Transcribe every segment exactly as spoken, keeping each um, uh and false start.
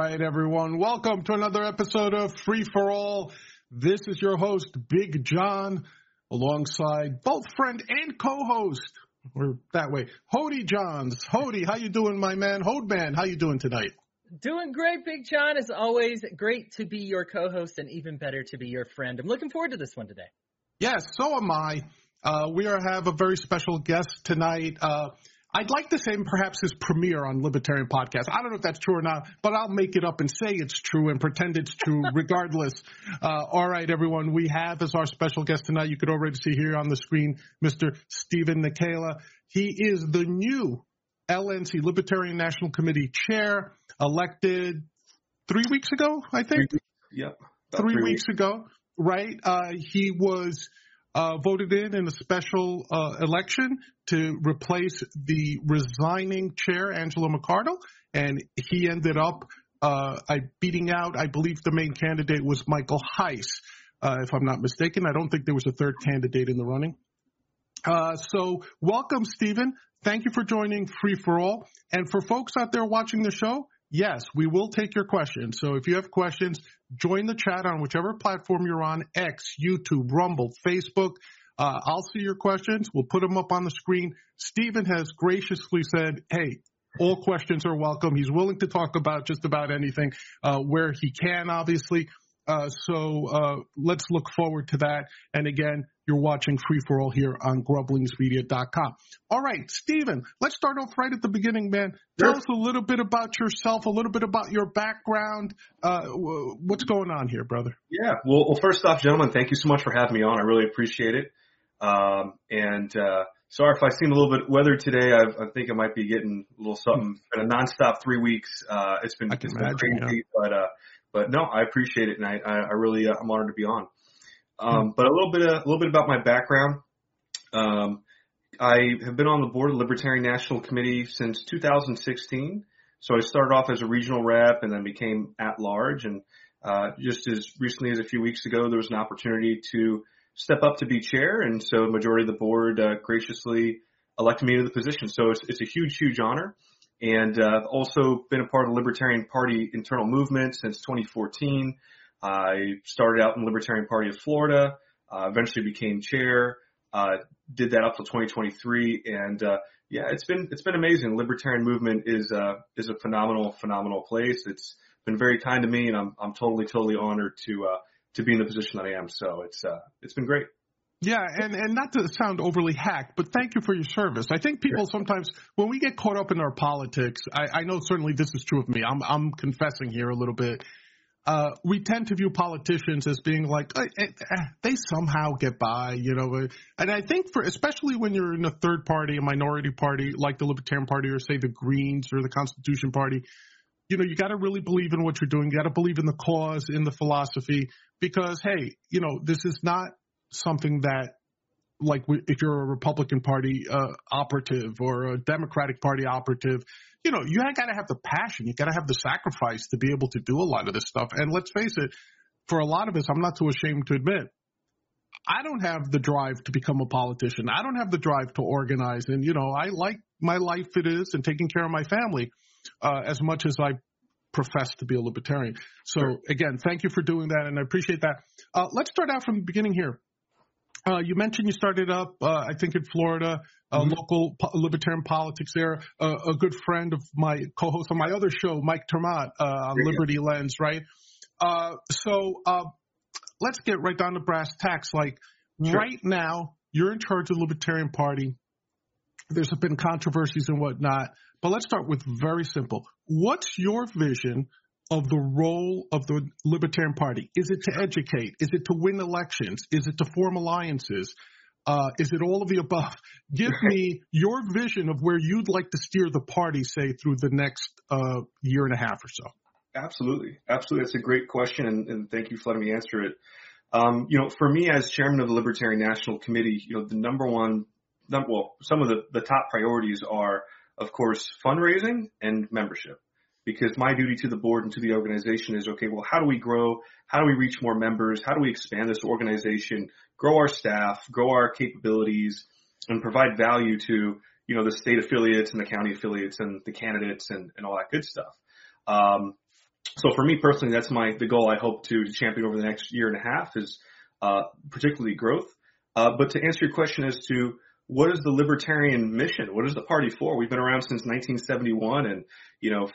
right, everyone. Welcome to another episode of Free for All. This is your host, Big John, alongside both friend and co-host, or that way, Hody Johns. Hody, how you doing, my man? Hodeman, how you doing tonight? Doing great, Big John. As always, great to be your co-host and even better to be your friend. I'm looking forward to this one today. Yes, so am I. Uh, we are, have a very special guest tonight. Uh, I'd like to say perhaps his premiere on Libertarian Podcast. I don't know if that's true or not, but I'll make it up and say it's true and pretend it's true regardless. Uh, all right, everyone, we have as our special guest tonight, you could already see here on the screen, Mister Stephen Nikala. He is the new L N C, Libertarian National Committee Chair, elected three weeks ago, I think? Yep. Three, three weeks, weeks ago, right? Uh, he was uh, voted in in a special uh, election to replace the resigning chair, Angela McArdle, and he ended up uh, I, beating out, I believe the main candidate was Michael Heiss, uh, if I'm not mistaken. I don't think there was a third candidate in the running. Uh, so welcome, Stephen. Thank you for joining Free for All. And for folks out there watching the show, yes, we will take your questions. So if you have questions, join the chat on whichever platform you're on, X, YouTube, Rumble, Facebook. Uh, I'll see your questions. We'll put them up on the screen. Stephen has graciously said, hey, all questions are welcome. He's willing to talk about just about anything uh, where he can, obviously. Uh, so uh, let's look forward to that. And again, you're watching Free for All here on grublings media dot com. All right, Stephen, let's start off right at the beginning, man. Tell us a little bit about yourself, a little bit about your background. Uh, what's going on here, brother? Yeah, well, well, first off, gentlemen, thank you so much for having me on. I really appreciate it. Um, and uh, sorry if I seem a little bit weathered today. I've, I think I might be getting a little something. It's been a nonstop three weeks. Uh, it's been, it's been imagine, crazy, yeah. but uh, but no, I appreciate it, and I, I really uh, I'm honored to be on. Um, but a little bit, a little bit about my background. Um, I have been on the board of the Libertarian National Committee since two thousand sixteen. So I started off as a regional rep and then became at large. And uh, just as recently as a few weeks ago, there was an opportunity to step up to be chair, and so the majority of the board uh, graciously elected me to the position. So it's, it's a huge, huge honor. And uh, I've also been a part of the Libertarian Party internal movement since twenty fourteen. I started out in the Libertarian Party of Florida, uh, eventually became chair, uh, did that up till twenty twenty-three. And, uh, yeah, it's been, it's been amazing. The Libertarian movement is, uh, is a phenomenal, phenomenal place. It's been very kind to me, and I'm, I'm totally, totally honored to, uh, to be in the position that I am. So it's, uh, it's been great. Yeah, and, and not to sound overly hacked, but thank you for your service. I think people sometimes, when we get caught up in our politics, I, I know certainly this is true of me. I'm, I'm confessing here a little bit. Uh, we tend to view politicians as being like, eh, eh, eh, they somehow get by, you know. And I think for, especially when you're in a third party, a minority party like the Libertarian Party or say the Greens or the Constitution Party, you know, you got to really believe in what you're doing. You got to believe in the cause, in the philosophy, because, hey, you know, this is not something that, like if you're a Republican Party uh, operative or a Democratic Party operative, you know, you got to have the passion. You got to have the sacrifice to be able to do a lot of this stuff. And let's face it, for a lot of us, I'm not too ashamed to admit, I don't have the drive to become a politician. I don't have the drive to organize. And, you know, I like my life it is and taking care of my family uh, as much as I profess to be a libertarian. So, sure. Again, thank you for doing that, and I appreciate that. Uh, let's start out from the beginning here. Uh, you mentioned you started up, uh, I think, in Florida, uh, mm-hmm. local po- libertarian politics there. Uh, a good friend of my co-host on my other show, Mike Termott, uh, on there Liberty go. Lens, right? Uh, so uh, let's get right down to brass tacks. Like sure. Right now, you're in charge of the Libertarian Party. There's been controversies and whatnot, but let's start with very simple. What's your vision of the role of the Libertarian Party? Is it to educate? Is it to win elections? Is it to form alliances? Uh, is it all of the above? Give me your vision of where you'd like to steer the party, say, through the next uh, year and a half or so. Absolutely. Absolutely. That's a great question, and, and thank you for letting me answer it. Um, you know, for me as chairman of the Libertarian National Committee, you know, the number one, num- well, some of the, the top priorities are, of course, fundraising and membership. Because my duty to the board and to the organization is, okay, well, how do we grow? How do we reach more members? How do we expand this organization, grow our staff, grow our capabilities, and provide value to, you know, the state affiliates and the county affiliates and the candidates and, and all that good stuff. Um, so for me personally, that's my the goal I hope to champion over the next year and a half is uh, particularly growth. Uh, but to answer your question as to what is the libertarian mission? What is the party for? We've been around since nineteen seventy-one, and you know,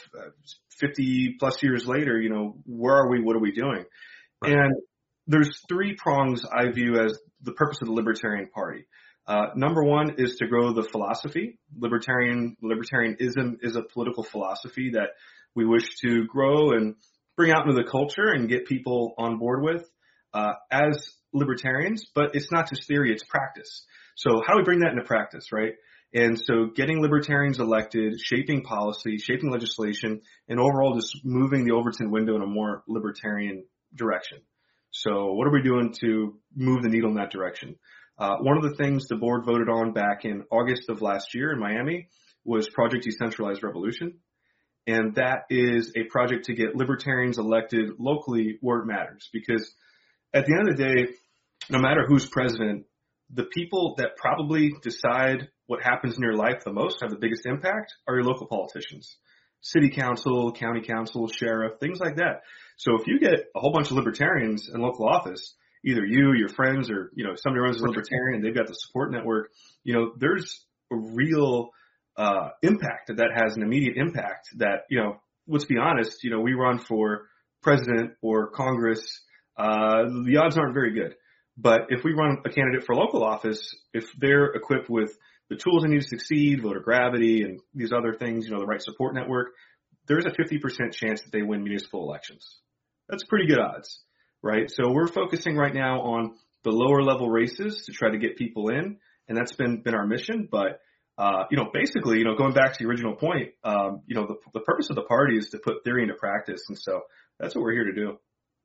fifty plus years later, you know, where are we? What are we doing? Right. And there's three prongs I view as the purpose of the Libertarian Party. Uh, number one is to grow the philosophy. Libertarian libertarianism is a political philosophy that we wish to grow and bring out into the culture and get people on board with uh, as libertarians. But it's not just theory; it's practice. So how do we bring that into practice, right? And so getting libertarians elected, shaping policy, shaping legislation, and overall just moving the Overton window in a more libertarian direction. So what are we doing to move the needle in that direction? Uh, one of the things the board voted on back in August of last year in Miami was Project Decentralized Revolution. And that is a project to get libertarians elected locally where it matters. Because at the end of the day, no matter who's president, the people that probably decide what happens in your life the most, have the biggest impact, are your local politicians. City council, county council, sheriff, things like that. So if you get a whole bunch of libertarians in local office, either you, your friends, or, you know, somebody runs a libertarian and they've got the support network, you know, there's a real uh, impact that that has an immediate impact that, you know, let's be honest, you know, we run for president or Congress, uh, the odds aren't very good. But if we run a candidate for local office, if they're equipped with the tools they need to succeed, voter gravity, and these other things, you know, the right support network, there's a fifty percent chance that they win municipal elections. That's pretty good odds, right? So we're focusing right now on the lower level races to try to get people in, and that's been been our mission. But uh, you know, basically, you know, going back to the original point, um, you know, the, the purpose of the party is to put theory into practice, and so that's what we're here to do.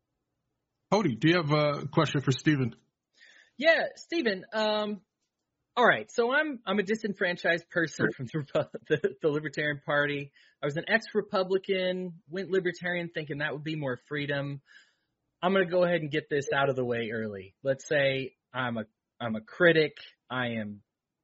Cody, do you have a question for Stephen? Yeah, Stephen. Um, all right, so I'm I'm a disenfranchised person from the, the, the Libertarian Party. I was an ex-Republican, went Libertarian thinking that would be more freedom. I'm going to go ahead and get this out of the way early. Let's say I'm a I'm a critic. I am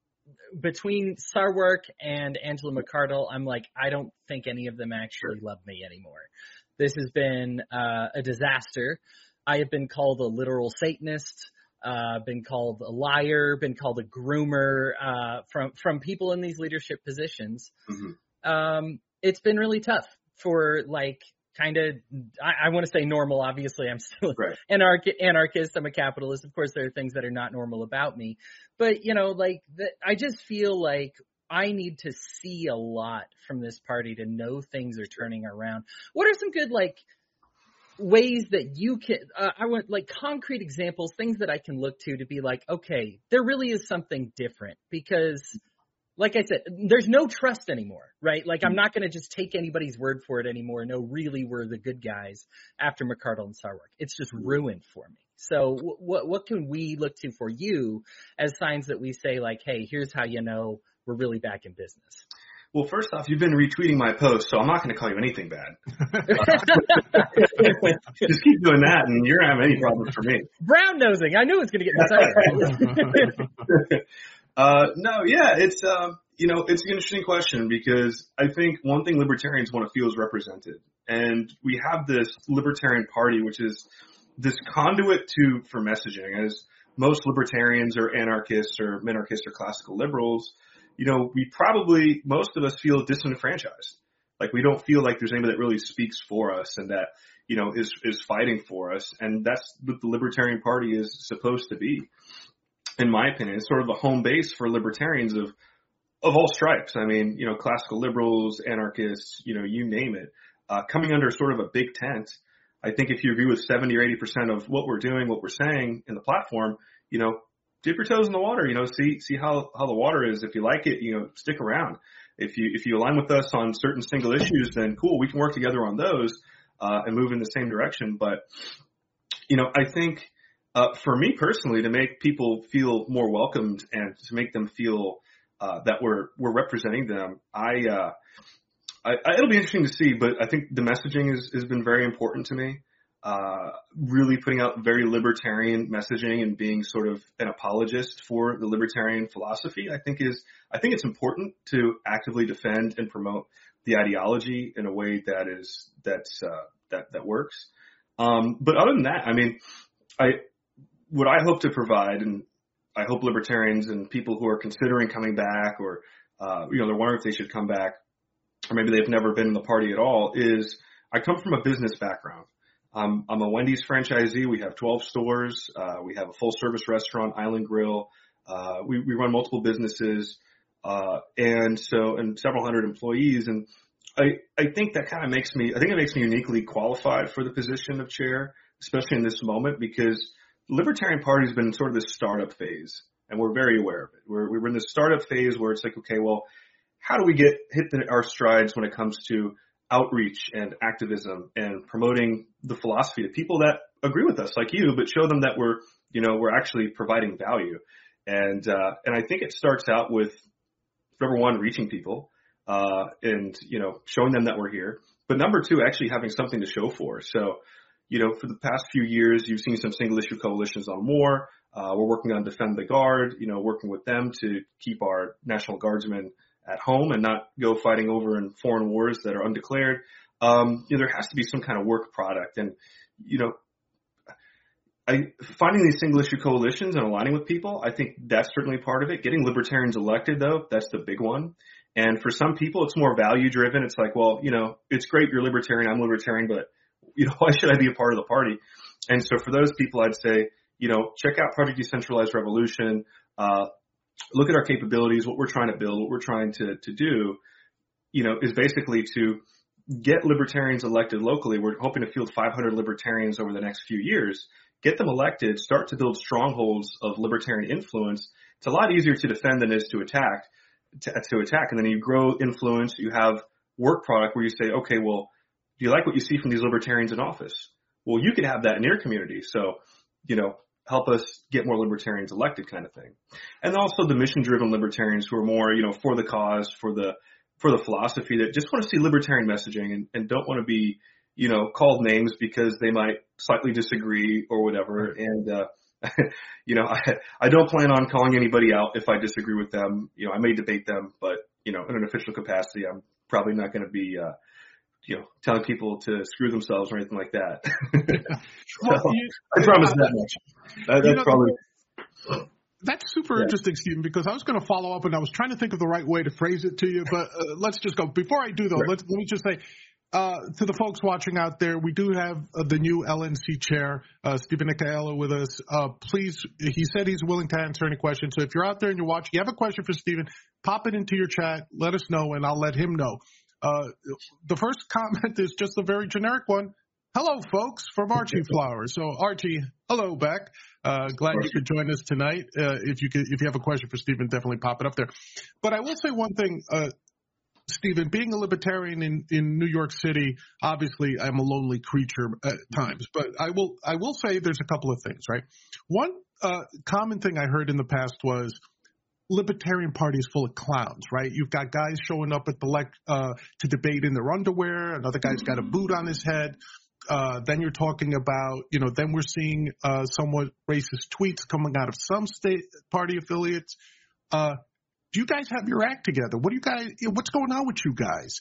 between Sarwark and Angela McArdle. I'm like, I don't think any of them actually love me anymore. This has been uh, a disaster. I have been called a literal Satanist. Uh, been called a liar, been called a groomer, uh, from, from people in these leadership positions. Mm-hmm. Um, it's been really tough for like kind of, I, I want to say normal. Obviously I'm still right. anarch- anarchist. I'm a capitalist. Of course there are things that are not normal about me, but you know, like the, I just feel like I need to see a lot from this party to know things are turning around. What are some good, like, ways that you can, uh, I want like concrete examples, things that I can look to to be like, okay, there really is something different because like I said, there's no trust anymore, right? Like I'm not going to just take anybody's word for it anymore. No, really we're the good guys after McArdle and Sarwark. It's just ruined for me. So w- what what can we look to for you as signs that we say like, hey, here's how you know we're really back in business? Well, first off, you've been retweeting my posts, so I'm not going to call you anything bad. Just keep doing that, and you're going to have any problems for me. Brown nosing. I knew it was going to get excited. uh, no, yeah, it's um, you know, it's an interesting question because I think one thing libertarians want to feel is represented, and we have this Libertarian Party, which is this conduit to for messaging. As most libertarians or anarchists or minarchists or classical liberals, you know, we probably, most of us feel disenfranchised. Like we don't feel like there's anybody that really speaks for us and that, you know, is, is fighting for us. And that's what the Libertarian Party is supposed to be. In my opinion, it's sort of a home base for libertarians of, of all stripes. I mean, you know, classical liberals, anarchists, you know, you name it, uh, coming under sort of a big tent. I think if you agree with seventy or eighty percent of what we're doing, what we're saying in the platform, you know, dip your toes in the water, you know, see, see how, how the water is. If you like it, you know, stick around. If you, if you align with us on certain single issues, then cool, we can work together on those, uh, and move in the same direction. But, you know, I think, uh, for me personally, to make people feel more welcomed and to make them feel, uh, that we're, we're representing them, I, uh, I, I, it'll be interesting to see, but I think the messaging is, has been very important to me. Uh, really putting out very libertarian messaging and being sort of an apologist for the libertarian philosophy, I think is, I think it's important to actively defend and promote the ideology in a way that is, that's, uh, that, that works. Um, but other than that, I mean, I, what I hope to provide, and I hope libertarians and people who are considering coming back or, uh, you know, they're wondering if they should come back, or maybe they've never been in the party at all, is I come from a business background. Um, I'm a Wendy's franchisee. We have twelve stores. Uh, we have a full service restaurant, Island Grill. Uh, we, we run multiple businesses, uh, and so, and several hundred employees. And I, I think that kind of makes me, I think it makes me uniquely qualified for the position of chair, especially in this moment, because the Libertarian Party has been sort of this startup phase, and we're very aware of it. We're, we're in this startup phase where it's like, okay, well, how do we get, hit the, our strides when it comes to outreach and activism and promoting the philosophy to people that agree with us like you, but show them that we're, you know, we're actually providing value. And, uh, and I think it starts out with, number one, reaching people, uh, and, you know, showing them that we're here. But number two, actually having something to show for. So, you know, for the past few years, you've seen some single issue coalitions on war. Uh, we're working on Defend the Guard, you know, working with them to keep our National Guardsmen at home and not go fighting over in foreign wars that are undeclared. Um, you know, there has to be some kind of work product. And, you know, I, finding these single issue coalitions and aligning with people, I think that's certainly part of it. Getting libertarians elected, though, that's the big one. And for some people, it's more value driven. It's like, well, you know, it's great you're libertarian, I'm libertarian, but, you know, why should I be a part of the party? And so for those people, I'd say, you know, check out Project Decentralized Revolution, uh, look at our capabilities, what we're trying to build, what we're trying to, to do, you know, is basically to get libertarians elected locally. We're hoping to field five hundred libertarians over the next few years, get them elected, start to build strongholds of libertarian influence. It's a lot easier to defend than it is to attack, to, to attack. And then you grow influence, you have work product where you say, okay, well, do you like what you see from these libertarians in office? Well, you could have that in your community. So, you know, help us get more libertarians elected kind of thing. And also the mission-driven libertarians who are more, you know, for the cause, for the, for the philosophy, that just want to see libertarian messaging and, and don't want to be, you know, called names because they might slightly disagree or whatever. And, uh, you know, I, I don't plan on calling anybody out if I disagree with them. You know, I may debate them, but, you know, in an official capacity, I'm probably not going to be, uh, you know, telling people to screw themselves or anything like that. so, well, you, I promise that much. That, that's know, probably. That's super yeah. interesting, Stephen, because I was going to follow up and I was trying to think of the right way to phrase it to you, but uh, let's just go. Before I do, though, right. let's, let me just say uh, to the folks watching out there, we do have uh, the new L N C chair, uh, Stephen Nicaela, with us. Uh, please, he said he's willing to answer any questions. So if you're out there and you're watching, you have a question for Stephen, pop it into your chat, let us know, and I'll let him know. Uh, the first comment is just a very generic one. Hello, folks, from Archie Flowers. So, Archie, hello back. Uh, glad you could join us tonight. Uh, if you could, if you have a question for Stephen, definitely pop it up there. But I will say one thing, uh, Stephen, being a libertarian in, in New York City, obviously I'm a lonely creature at times. But I will, I will say there's a couple of things, right? One uh, common thing I heard in the past was, Libertarian Party is full of clowns, right? You've got guys showing up at the lect uh, to debate in their underwear. Another guy's got a boot on his head. Uh, then you're talking about, you know, then we're seeing uh, somewhat racist tweets coming out of some state party affiliates. Uh, do you guys have your act together? What do you guys? You know, what's going on with you guys?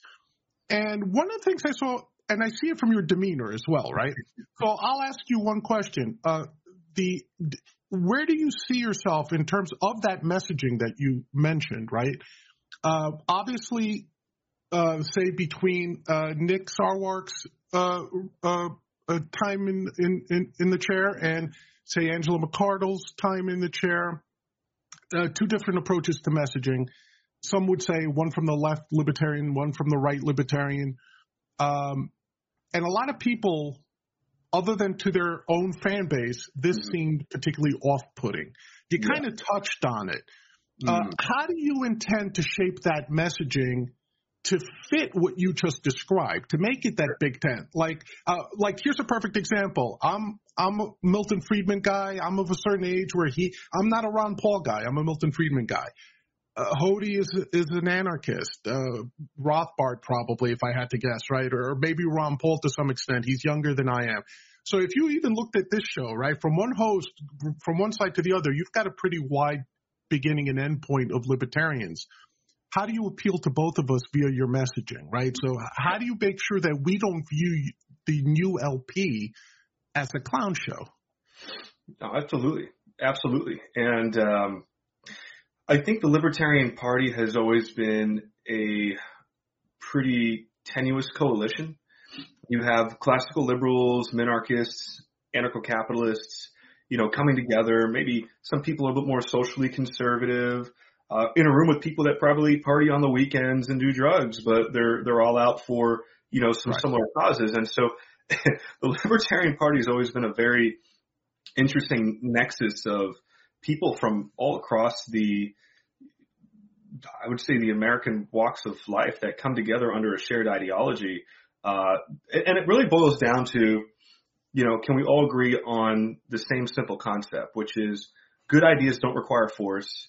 And one of the things I saw, and I see it from your demeanor as well, right? So I'll ask you one question. Uh, the Where do you see yourself in terms of that messaging that you mentioned, right? Uh, obviously, uh, say between uh, Nick Sarwark's uh, uh, uh, time in, in, in, in the chair and, say, Angela McArdle's time in the chair, uh, two different approaches to messaging. Some would say one from the left libertarian, one from the right libertarian. Um, and a lot of people, other than to their own fan base, this mm-hmm. seemed particularly off-putting. You yeah. kind of touched on it. Mm-hmm. Uh, how do you intend to shape that messaging to fit what you just described, to make it that Big Tent? Like, uh, like here's a perfect example. I'm I'm a Milton Friedman guy. I'm of a certain age where he. I'm not a Ron Paul guy. I'm a Milton Friedman guy. Uh, Hody is is an anarchist. Uh, Rothbard probably, if I had to guess, right? Or, or maybe Ron Paul to some extent. He's younger than I am. So if you even looked at this show, right, from one host, from one side to the other, you've got a pretty wide beginning and end point of libertarians. how do you appeal to both of us via your messaging, right? So how do you make sure that we don't view the new L P as a clown show? No, absolutely. Absolutely. And um, I think the Libertarian Party has always been a pretty tenuous coalition. You have classical liberals, minarchists, anarcho-capitalists, you know, coming together. Maybe some people are a bit more socially conservative, uh, in a room with people that probably party on the weekends and do drugs, but they're they're all out for, you know, some right. similar causes. And so the Libertarian Party has always been a very interesting nexus of people from all across the, I would say, the American walks of life that come together under a shared ideology. Uh, and it really boils down to, you know, can we all agree on the same simple concept, which is good ideas don't require force,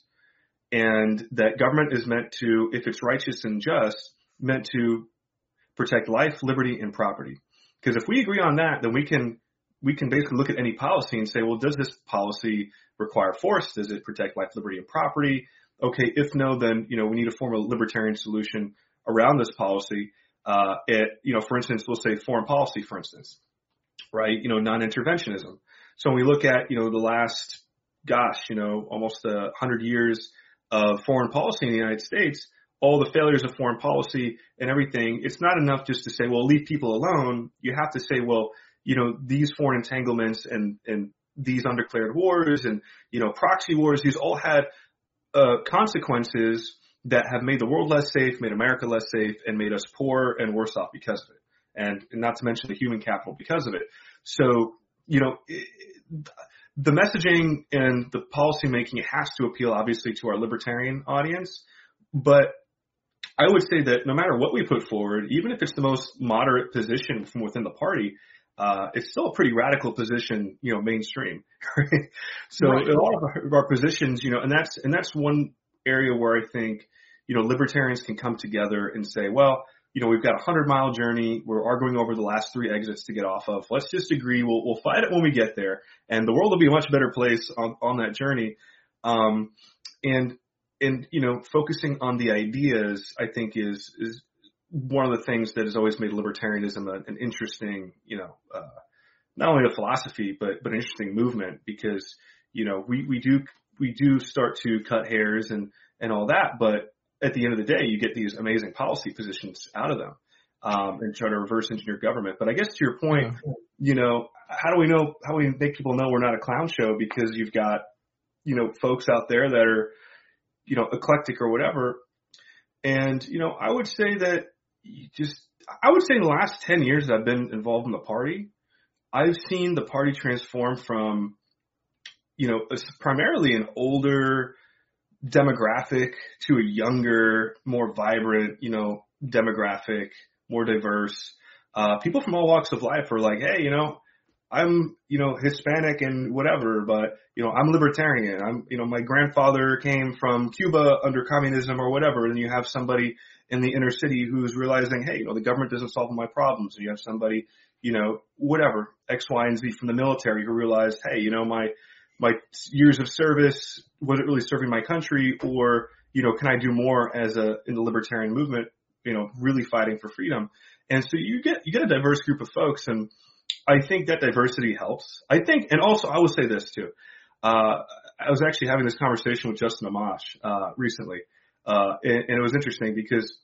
and that government is meant to, if it's righteous and just, meant to protect life, liberty, and property. Because if we agree on that, then we can we can basically look at any policy and say, well, does this policy require force? Does it protect life, liberty, and property? Okay, if no, then, you know, we need to form a libertarian solution around this policy. Uh, it, you know, for instance, we'll say foreign policy, for instance, right? You know, non-interventionism. So when we look at, you know, the last, gosh, you know, almost a hundred years of foreign policy in the United States, all the failures of foreign policy and everything, it's not enough just to say, well, leave people alone. You have to say, well, you know, these foreign entanglements and, and these undeclared wars and, you know, proxy wars, these all had uh, consequences that have made the world less safe, made America less safe, and made us poorer and worse off because of it. And, and not to mention the human capital because of it. So, you know, it, the messaging and the policy making, it has to appeal obviously to our libertarian audience. But I would say that no matter what we put forward, even if it's the most moderate position from within the party, uh, it's still a pretty radical position, you know, mainstream. Right? So right. a lot of our, of our positions, you know, and that's, and that's one area where I think, you know, libertarians can come together and say, well, you know, we've got a hundred mile journey. We're arguing over the last three exits to get off of. Let's just agree. We'll, we'll fight it when we get there, and the world will be a much better place on, on that journey. Um, and, and, you know, focusing on the ideas, I think is, is one of the things that has always made libertarianism a, an interesting, you know, uh, not only a philosophy, but, but an interesting movement because, you know, we, we do, we do start to cut hairs and, and all that, but at the end of the day, you get these amazing policy positions out of them, um, and try to reverse engineer government. But I guess to your point, yeah. you know, how do we know, how do we make people know we're not a clown show? Because you've got, you know, folks out there that are, you know, eclectic or whatever. And, you know, I would say that you just, I would say in the last ten years that I've been involved in the party, I've seen the party transform from, you know, primarily an older demographic to a younger, more vibrant, you know, demographic, more diverse. Uh, people from all walks of life are like, hey, you know, I'm, you know, Hispanic and whatever, but, you know, I'm libertarian. I'm, you know, my grandfather came from Cuba under communism or whatever. And you have somebody in the inner city who's realizing, hey, you know, the government doesn't solve my problems. And you have somebody, you know, whatever, X, Y, and Z from the military who realized, hey, you know, my, my years of service, was it really serving my country, or, you know, can I do more as a, in the libertarian movement, you know, really fighting for freedom? And so you get, you get a diverse group of folks. And I think that diversity helps. I think, and also I will say this too. Uh, I was actually having this conversation with Justin Amash, uh, recently. Uh, and, and it was interesting because,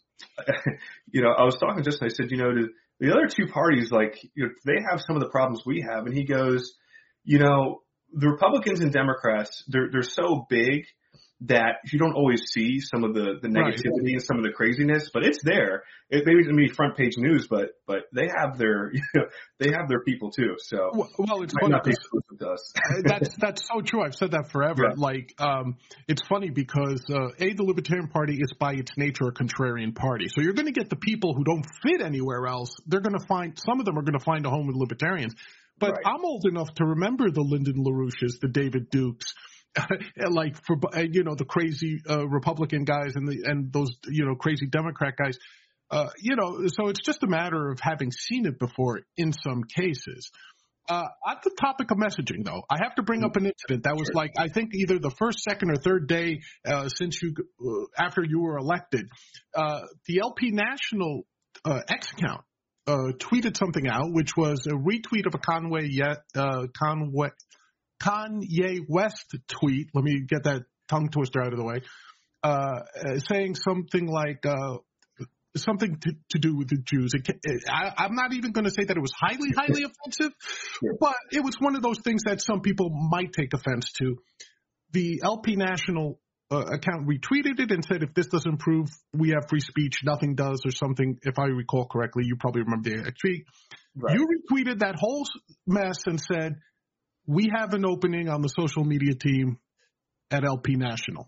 you know, I was talking to Justin, I said, you know, the other two parties, like, you know, they have some of the problems we have. And he goes, you know, the Republicans and Democrats, they're, they're so big that you don't always see some of the, the negativity right. and some of the craziness, but it's there. It maybe it's gonna be front page news, but, but they have their, you know, they have their people too. So, well, well it's funny. that's, that's so true. I've said that forever. Yeah. Like, um, it's funny because, uh, A, the Libertarian Party is by its nature a contrarian party. So you're going to get the people who don't fit anywhere else. They're going to find, some of them are going to find a home with libertarians. But right. I'm old enough to remember the Lyndon LaRouches, the David Dukes, like for you know the crazy uh, Republican guys and the and those you know crazy Democrat guys. Uh, you know, so it's just a matter of having seen it before in some cases. Uh, on the topic of messaging, though, I have to bring up an incident that was sure. like I think either the first, second, or third day uh, since you uh, after you were elected. Uh, the L P National uh, X account uh, tweeted something out, which was a retweet of a Conway yet uh, Conway Kanye West tweet. Let me get that tongue twister out of the way. Uh, saying something like. Uh, Something to, to do with the Jews. It, it, I, I'm not even going to say that it was highly, highly offensive, yeah. but it was one of those things that some people might take offense to. The L P National uh, account retweeted it and said, if this doesn't prove we have free speech, nothing does, or something. If I recall correctly, you probably remember the tweet. Right. You retweeted that whole mess and said, we have an opening on the social media team at L P National.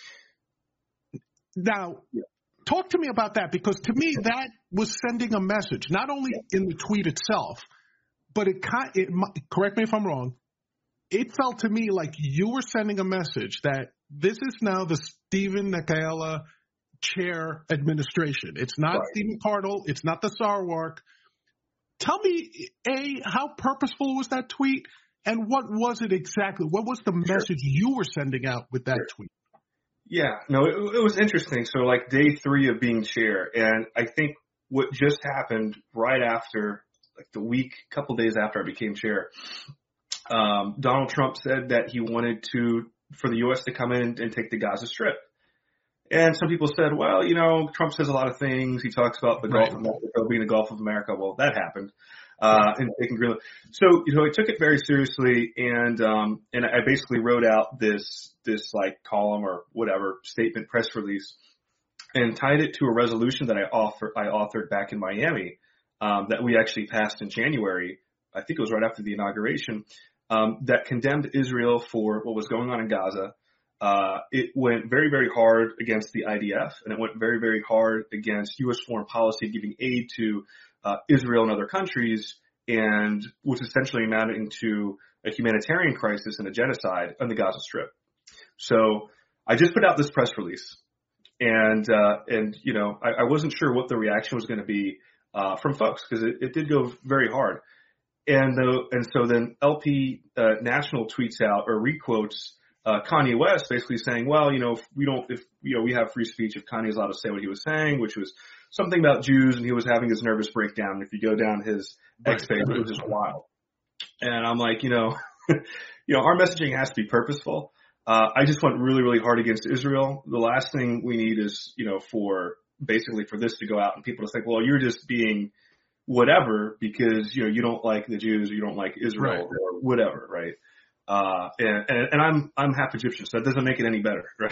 Now, yeah. Talk to me about that, because to me that was sending a message, not only in the tweet itself, but it, it correct me if I'm wrong, it felt to me like you were sending a message that this is now the Stephen Nakayela chair administration. It's not right. Stephen Cardle. It's not the Sarwark. Tell me, A, how purposeful was that tweet, and what was it exactly? What was the message sure. you were sending out with that sure. tweet? Yeah, no, it, it was interesting. So like day three of being chair, and I think what just happened right after, like the week, couple days after I became chair, um, Donald Trump said that he wanted to, for the U S to come in and take the Gaza Strip. And some people said, well, you know, Trump says a lot of things. He talks about the right. Gulf of Mexico being the Gulf of America. Well, that happened. Uh, and taking Greenland. So, you know, I took it very seriously, and, um, and I basically wrote out this, this like column or whatever statement, press release, and tied it to a resolution that I author, I authored back in Miami, um, that we actually passed in January. I think it was right after the inauguration, um, that condemned Israel for what was going on in Gaza. Uh, it went very, very hard against the I D F, and it went very, very hard against U S foreign policy giving aid to Uh, Israel and other countries, and was essentially amounting to a humanitarian crisis and a genocide on the Gaza Strip. So I just put out this press release, and uh, and you know I, I wasn't sure what the reaction was going to be uh, from folks, because it, it did go very hard. And the, and so then L P uh, National tweets out or requotes uh, Kanye West, basically saying, well, you know, if we don't, if you know, we have free speech if Kanye's allowed to say what he was saying, which was something about Jews, and he was having his nervous breakdown. If you go down his X page, it was just wild. And I'm like, you know, you know, our messaging has to be purposeful. Uh, I just went really, really hard against Israel. The last thing we need is, you know, for basically for this to go out and people to think, well, you're just being whatever because, you know, you don't like the Jews or you don't like Israel right. or whatever, right? Uh, and, and, and I'm, I'm half Egyptian, so that doesn't make it any better, right?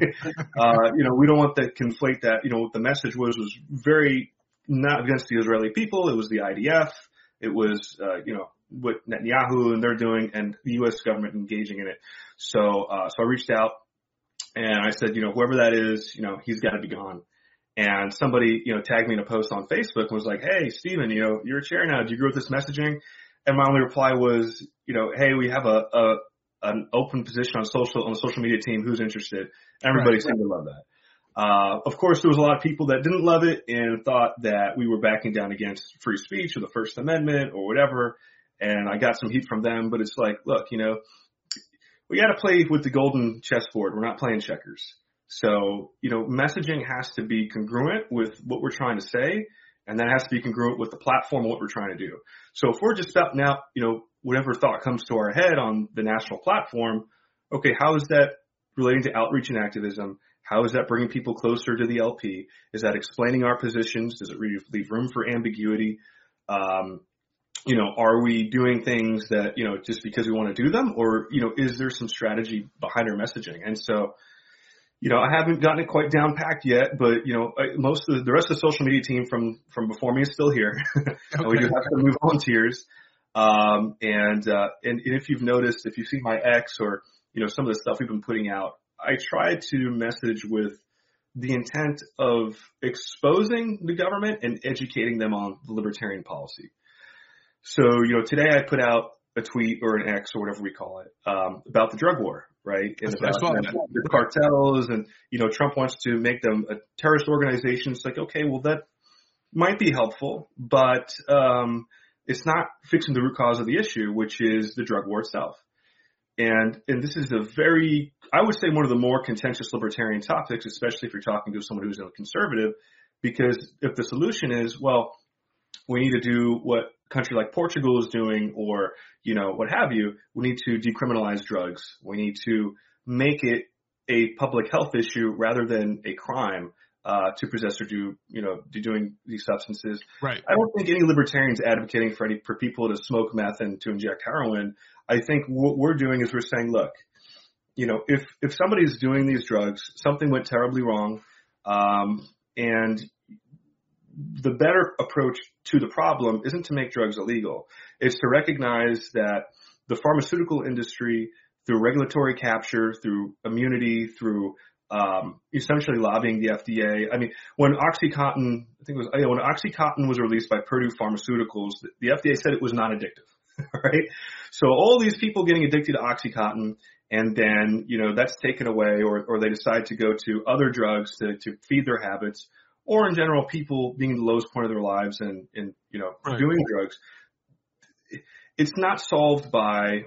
uh, you know, we don't want to conflate that. You know, what the message was, was very not against the Israeli people. It was the I D F. It was, uh, you know, what Netanyahu and they're doing and the U S government engaging in it. So, uh, so I reached out and I said, you know, whoever that is, you know, he's got to be gone. And somebody, you know, tagged me in a post on Facebook and was like, hey, Stephen, you know, you're a chair now. Do you agree with this messaging? And my only reply was, you know, hey, we have a, a an open position on social on the social media team. Who's interested? Everybody right. seemed to love that. Uh, of course, there was a lot of people that didn't love it and thought that we were backing down against free speech or the First Amendment or whatever. And I got some heat from them. But it's like, look, you know, we got to play with the golden chessboard. We're not playing checkers. So, you know, messaging has to be congruent with what we're trying to say. And that has to be congruent with the platform and what we're trying to do. So if we're just spouting out, you know, whatever thought comes to our head on the national platform, okay, how is that relating to outreach and activism? How is that bringing people closer to the L P? Is that explaining our positions? Does it leave room for ambiguity? Um, you know, are we doing things that, you know, just because we want to do them? Or, you know, is there some strategy behind our messaging? And so, you know, I haven't gotten it quite down packed yet, but, you know, most of the, the rest of the social media team from, from before me is still here. Okay. And we do have some new volunteers. Um, and, uh, and if you've noticed, if you've seen my X or, you know, some of the stuff we've been putting out, I try to message with the intent of exposing the government and educating them on the libertarian policy. So, you know, today I put out a tweet or an X or whatever we call it, um, about the drug war, right? And about the, the cartels and, you know, Trump wants to make them a terrorist organization. It's like, okay, well, that might be helpful, but, um, it's not fixing the root cause of the issue, which is the drug war itself. And, and this is a very, I would say one of the more contentious libertarian topics, especially if you're talking to someone who's a conservative, because if the solution is, well, we need to do what a country like Portugal is doing, or, you know, what have you, we need to decriminalize drugs. We need to make it a public health issue rather than a crime. Uh, to possess or do, you know, do doing these substances. Right. I don't think any libertarians advocating for any, for people to smoke meth and to inject heroin. I think what we're doing is we're saying, look, you know, if, if somebody's doing these drugs, something went terribly wrong. Um, and the better approach to the problem isn't to make drugs illegal. It's to recognize that the pharmaceutical industry, through regulatory capture, through immunity, through Um, essentially lobbying the F D A. I mean, when OxyContin, I think it was, you know, when OxyContin was released by Purdue Pharmaceuticals, the, the F D A said it was not addictive, right? So all these people getting addicted to OxyContin, and then, you know, that's taken away, or, or they decide to go to other drugs to, to feed their habits, or in general, people being the lowest point of their lives and, and you know, right. doing drugs. It's not solved by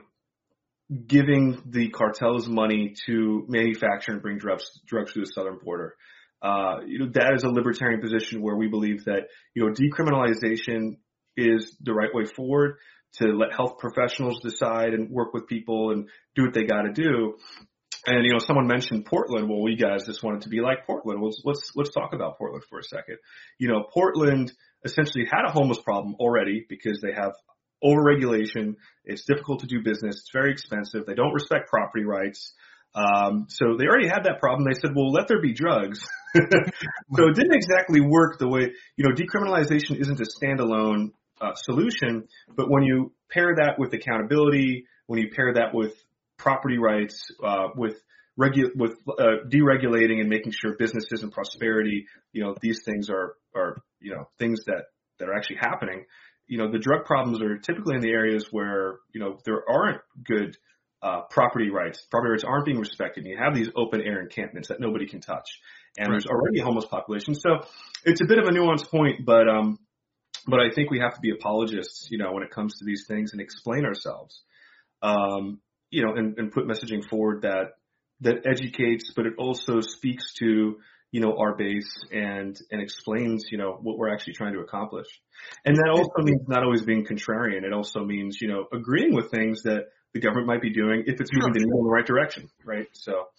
giving the cartels money to manufacture and bring drugs, drugs to the southern border. Uh, you know, that is a libertarian position where we believe that, you know, decriminalization is the right way forward, to let health professionals decide and work with people and do what they got to do. And, you know, someone mentioned Portland. Well, we guys just wanted to be like Portland. Well, let's, let's talk about Portland for a second. You know, Portland essentially had a homeless problem already because they have overregulation. It's difficult to do business. It's very expensive. They don't respect property rights. Um, so they already had that problem. They said, well, let there be drugs. So it didn't exactly work the way, you know, decriminalization isn't a standalone uh, solution, but when you pair that with accountability, when you pair that with property rights, uh, with regu- with uh, deregulating and making sure businesses and prosperity, you know, these things are, are, you know, things that, that are actually happening. You know, the drug problems are typically in the areas where, you know, there aren't good uh, property rights. Property rights aren't being respected. You have these open air encampments that nobody can touch. And right. There's already a homeless population. So it's a bit of a nuanced point, but, um, but I think we have to be apologists, you know, when it comes to these things and explain ourselves, um, you know, and, and put messaging forward that, that educates, but it also speaks to, you know, our base and, and explains, you know, what we're actually trying to accomplish. And that also means not always being contrarian. It also means, you know, agreeing with things that the government might be doing if it's moving the needle in the right direction, right? So,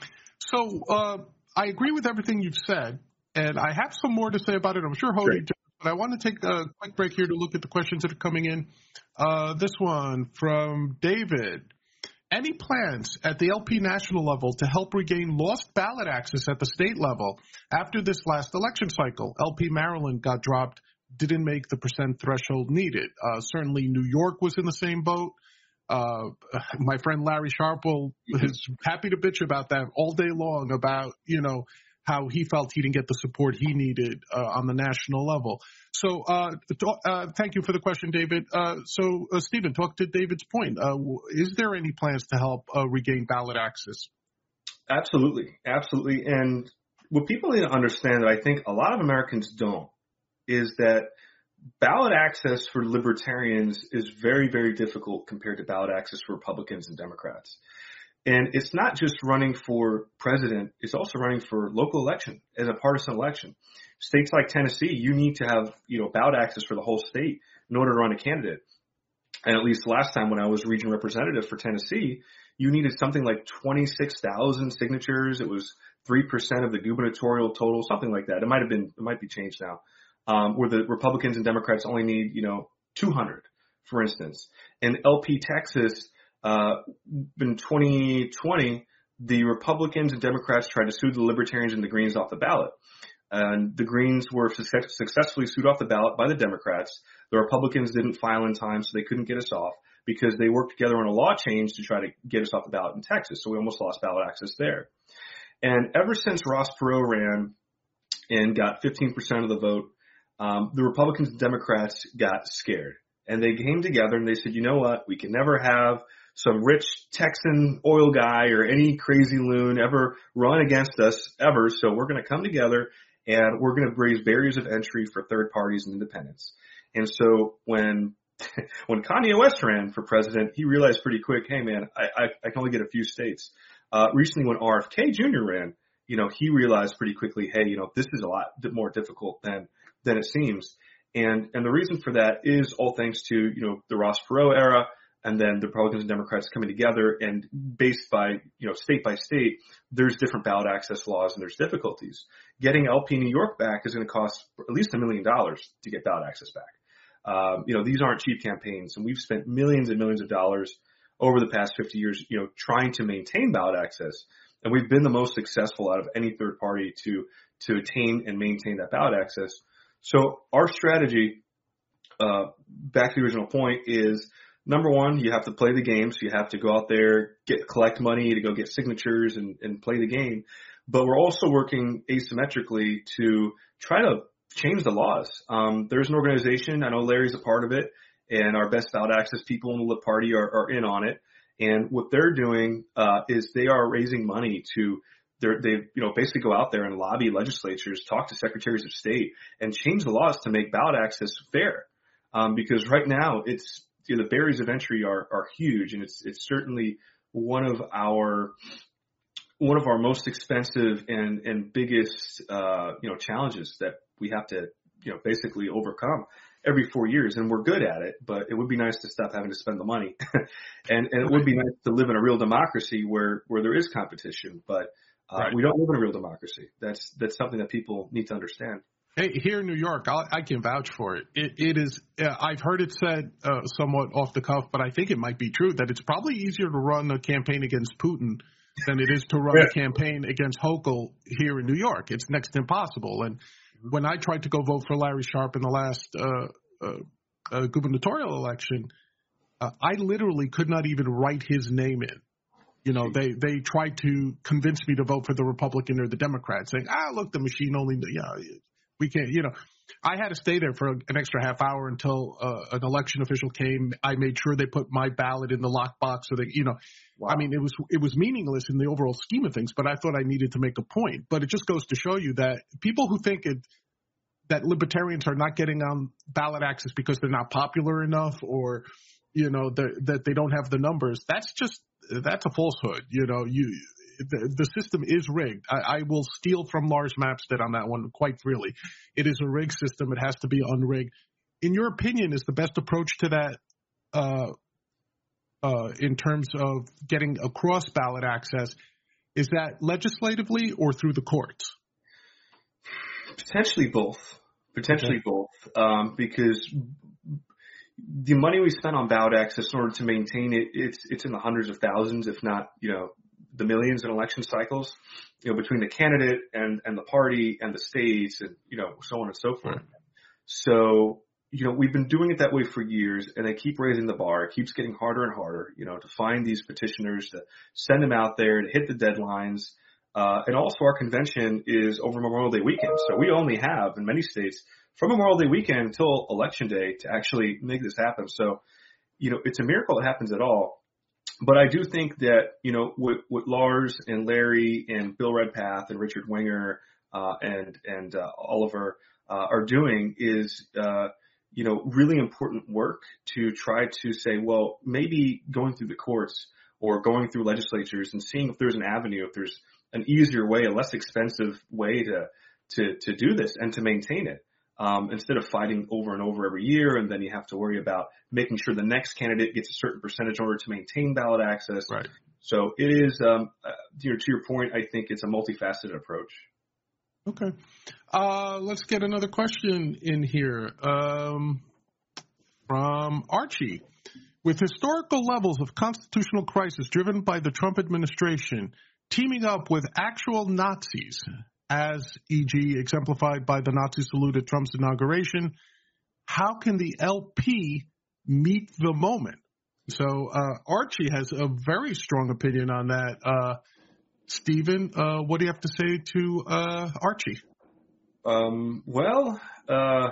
so uh, I agree with everything you've said, and I have some more to say about it. I'm sure Hody does, but I want to take a quick break here to look at the questions that are coming in. Uh, this one from David. Any plans at the L P national level to help regain lost ballot access at the state level after this last election cycle? L P Maryland got dropped, didn't make the percent threshold needed. Uh, certainly New York was in the same boat. Uh, my friend Larry Sharple is happy to bitch about that all day long, about, you know, how he felt he didn't get the support he needed uh, on the national level. So uh, talk, uh, thank you for the question, David. Uh, so, uh, Stephen, talk to David's point. Uh, is there any plans to help uh, regain ballot access? Absolutely. Absolutely. And what people need to understand that I think a lot of Americans don't is that ballot access for libertarians is very, very difficult compared to ballot access for Republicans and Democrats. And it's not just running for president, it's also running for local election as a partisan election. States like Tennessee, you need to have, you know, ballot access for the whole state in order to run a candidate. And at least last time when I was region representative for Tennessee, you needed something like twenty-six thousand signatures. It was three percent of the gubernatorial total, something like that. It might have been, it might be changed now, um, where the Republicans and Democrats only need, you know, two hundred, for instance. And L P Texas, Uh, in twenty twenty, the Republicans and Democrats tried to sue the Libertarians and the Greens off the ballot. And the Greens were success- successfully sued off the ballot by the Democrats. The Republicans didn't file in time, so they couldn't get us off because they worked together on a law change to try to get us off the ballot in Texas. So we almost lost ballot access there. And ever since Ross Perot ran and got fifteen percent of the vote, um, the Republicans and Democrats got scared. And they came together and they said, you know what, we can never have some rich Texan oil guy or any crazy loon ever run against us ever. So we're going to come together and we're going to raise barriers of entry for third parties and independents. And so when when Kanye West ran for president, he realized pretty quick, hey man, I, I, I can only get a few states. Uh, recently when R F K Junior ran, you know, he realized pretty quickly, hey, you know, this is a lot more difficult than, than it seems. And, and the reason for that is all thanks to, you know, the Ross Perot era and then the Republicans and Democrats coming together, and based by, you know, state by state, there's different ballot access laws and there's difficulties. Getting L P New York back is going to cost at least a million dollars to get ballot access back. Um, you know, these aren't cheap campaigns, and we've spent millions and millions of dollars over the past fifty years, you know, trying to maintain ballot access. And we've been the most successful out of any third party to, to attain and maintain that ballot access. So our strategy, uh, back to the original point, is number one, you have to play the game. So you have to go out there, get, collect money to go get signatures and, and play the game. But we're also working asymmetrically to try to change the laws. Um, there's an organization, I know Larry's a part of it, and our best ballot access people in the party are, are in on it. And what they're doing, uh, is they are raising money to, they're, they, you know, basically go out there and lobby legislatures, talk to secretaries of state, and change the laws to make ballot access fair. Um, because right now it's, you know, the barriers of entry are, are huge, and it's, it's certainly one of our, one of our most expensive and, and biggest, uh, you know, challenges that we have to, you know, basically overcome every four years. And we're good at it, but it would be nice to stop having to spend the money. and, and it would be nice to live in a real democracy where, where there is competition, but, uh, right. we don't live in a real democracy. That's, that's something that people need to understand. Hey, here in New York, I'll, I can vouch for it. It, it is, uh, I've heard it said uh, somewhat off the cuff, but I think it might be true that it's probably easier to run a campaign against Putin than it is to run yeah. a campaign against Hochul here in New York. It's next to impossible. And when I tried to go vote for Larry Sharpe in the last uh, uh, uh, gubernatorial election, uh, I literally could not even write his name in. You know, they, they tried to convince me to vote for the Republican or the Democrat, saying, ah, look, the machine only, yeah, we can't, you know. I had to stay there for an extra half hour until uh, an election official came. I made sure they put my ballot in the lockbox so that, you know, wow. I mean, it was it was meaningless in the overall scheme of things, but I thought I needed to make a point. But it just goes to show you that people who think it, that libertarians are not getting on ballot access because they're not popular enough, or, you know, the, that they don't have the numbers, that's just, that's a falsehood. You know, you the, the system is rigged. I, I will steal from Lars Mapstead on that one quite freely. It is a rigged system. It has to be unrigged. In your opinion, is the best approach to that uh, uh, in terms of getting across ballot access, is that legislatively or through the courts? Potentially both. Potentially okay. both. Um, because the money we spend on ballot access in order to maintain it, it's it's in the hundreds of thousands, if not, you know, the millions in election cycles, you know, between the candidate and, and the party and the states and, you know, so on and so forth. Right. So, you know, we've been doing it that way for years, and they keep raising the bar. It keeps getting harder and harder, you know, to find these petitioners, to send them out there, to hit the deadlines. Uh, and also our convention is over Memorial Day weekend. So we only have, in many states, from Memorial Day weekend until Election Day to actually make this happen. So, you know, it's a miracle it happens at all. But I do think that, you know, what, what Lars and Larry and Bill Redpath and Richard Winger uh, and and uh, Oliver uh, are doing is, uh, you know, really important work to try to say, well, maybe going through the courts or going through legislatures and seeing if there's an avenue, if there's an easier way, a less expensive way to to to do this and to maintain it. Um, instead of fighting over and over every year, and then you have to worry about making sure the next candidate gets a certain percentage in order to maintain ballot access. Right. So it is, um, uh, you know, to your point, I think it's a multifaceted approach. Okay. Uh, let's get another question in here um, from Archie. With historical levels of constitutional crisis driven by the Trump administration teaming up with actual Nazis, as, for example, exemplified by the Nazi salute at Trump's inauguration, how can the L P meet the moment? So uh, Archie has a very strong opinion on that. Uh, Stephen, uh, what do you have to say to uh, Archie? Um, well, uh,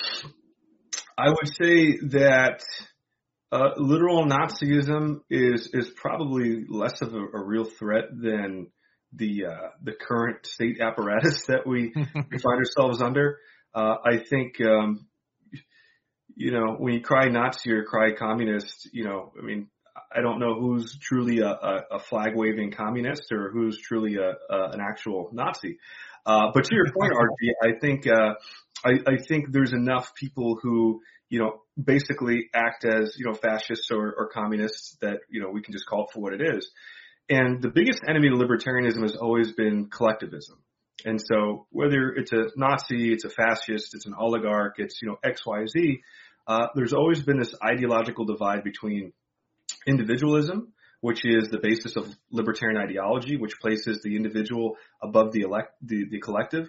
I would say that uh, literal Nazism is is probably less of a, a real threat than the uh, the current state apparatus that we find ourselves under. Uh, I think, um, you know, when you cry Nazi or cry communist, you know, I mean, I don't know who's truly a, a, a flag waving communist or who's truly a, a an actual Nazi. Uh, but to your point, R G, I think uh, I, I think there's enough people who, you know, basically act as, you know, fascists or, or communists that, you know, we can just call it for what it is. And the biggest enemy to libertarianism has always been collectivism. And so whether it's a Nazi, it's a fascist, it's an oligarch, it's, you know, X, Y, Z, uh, there's always been this ideological divide between individualism, which is the basis of libertarian ideology, which places the individual above the elect, the, the collective.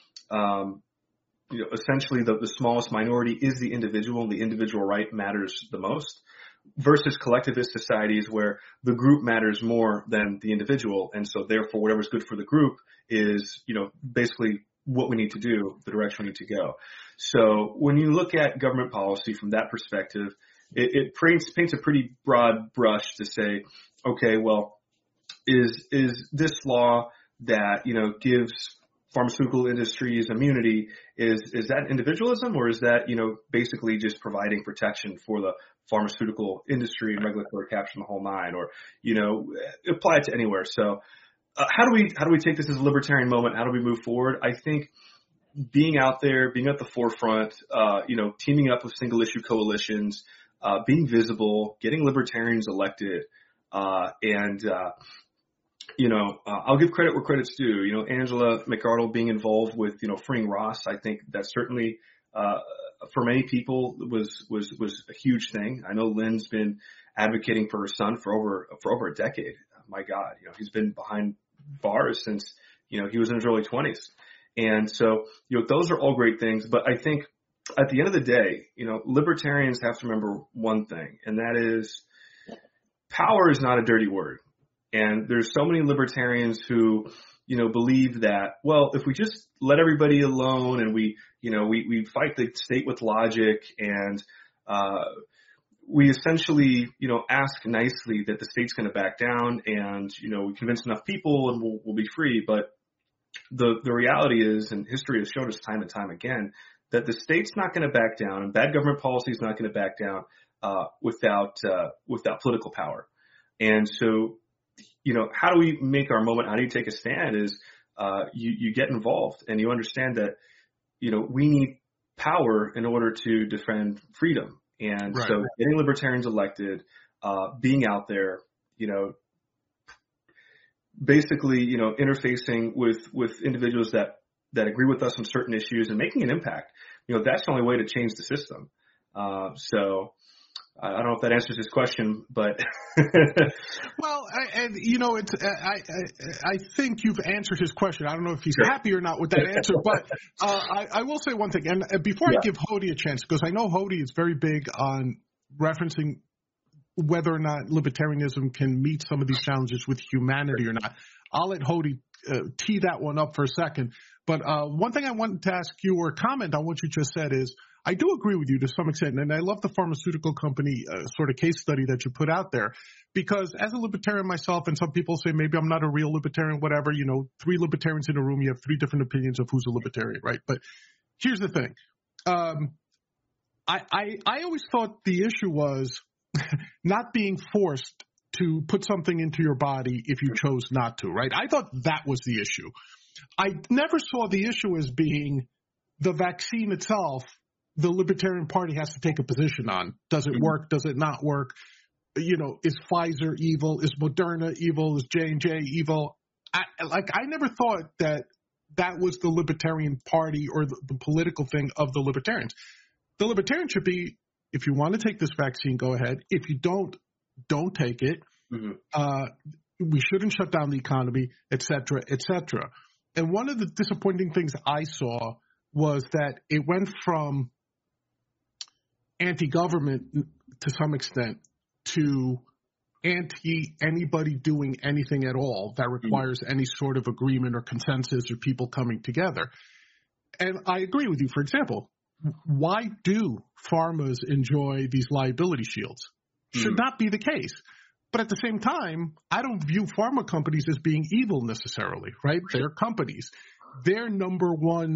Um, you know, essentially the, the smallest minority is the individual, and the individual right matters the most, versus collectivist societies where the group matters more than the individual. And so therefore whatever's good for the group is, you know, basically what we need to do, the direction we need to go. So when you look at government policy from that perspective, it, it paints, paints a pretty broad brush to say, okay, well, is, is this law that, you know, gives pharmaceutical industries immunity, is, is that individualism, or is that, you know, basically just providing protection for the pharmaceutical industry and regulatory capture in the whole nine, or, you know, apply it to anywhere. So uh, how do we, how do we take this as a libertarian moment? How do we move forward? I think being out there, being at the forefront, uh, you know, teaming up with single issue coalitions, uh, being visible, getting libertarians elected, uh, and, uh, you know, uh, I'll give credit where credit's due. You know, Angela McArdle being involved with, you know, freeing Ross, I think that certainly, uh, for many people was, was, was a huge thing. I know Lynn's been advocating for her son for over, for over a decade. My God, you know, he's been behind bars since, you know, he was in his early twenties. And so, you know, those are all great things. But I think at the end of the day, you know, libertarians have to remember one thing, and that is power is not a dirty word. And there's so many libertarians who, you know, believe that, well, if we just let everybody alone and we, you know, we, we fight the state with logic and, uh, we essentially, you know, ask nicely that the state's going to back down and, you know, we convince enough people and we'll, we'll be free. But the, the reality is, and history has shown us time and time again, that the state's not going to back down and bad government policy is not going to back down, uh, without, uh, without political power. And so, you know, how do we make our moment? How do you take a stand is, uh, you, you get involved and you understand that, you know, we need power in order to defend freedom. And right. So getting libertarians elected, uh, being out there, you know, basically, you know, interfacing with, with individuals that, that agree with us on certain issues and making an impact, you know, that's the only way to change the system. Uh, so, I don't know if that answers his question, but well, I, and you know, it's I, I I think you've answered his question. I don't know if he's sure. happy or not with that answer, but uh, I, I will say one thing. And before yeah. I give Hody a chance, because I know Hody is very big on referencing whether or not libertarianism can meet some of these challenges with humanity or not. I'll let Hody uh, tee that one up for a second. But uh, one thing I wanted to ask you or comment on what you just said is, I do agree with you to some extent, and I love the pharmaceutical company uh, sort of case study that you put out there, because as a libertarian myself, and some people say maybe I'm not a real libertarian, whatever, you know, three libertarians in a room, you have three different opinions of who's a libertarian, right? But here's the thing. Um, I, I, I always thought the issue was not being forced to put something into your body if you chose not to, right? I thought that was the issue. I never saw the issue as being the vaccine itself. The Libertarian Party has to take a position on. Does it work? Does it not work? You know, is Pfizer evil? Is Moderna evil? Is J and J evil? I, like, I never thought that that was the Libertarian Party or the, the political thing of the Libertarians. The Libertarian should be, if you want to take this vaccine, go ahead. If you don't, don't take it. Mm-hmm. Uh, we shouldn't shut down the economy, et cetera, et cetera. And one of the disappointing things I saw was that it went from anti-government to some extent to anti anybody doing anything at all that requires mm-hmm. any sort of agreement or consensus or people coming together. And I agree with you. For example, why do pharmas enjoy these liability shields? Mm-hmm. Should not be the case. But at the same time, I don't view pharma companies as being evil necessarily, right? They're companies. Their number one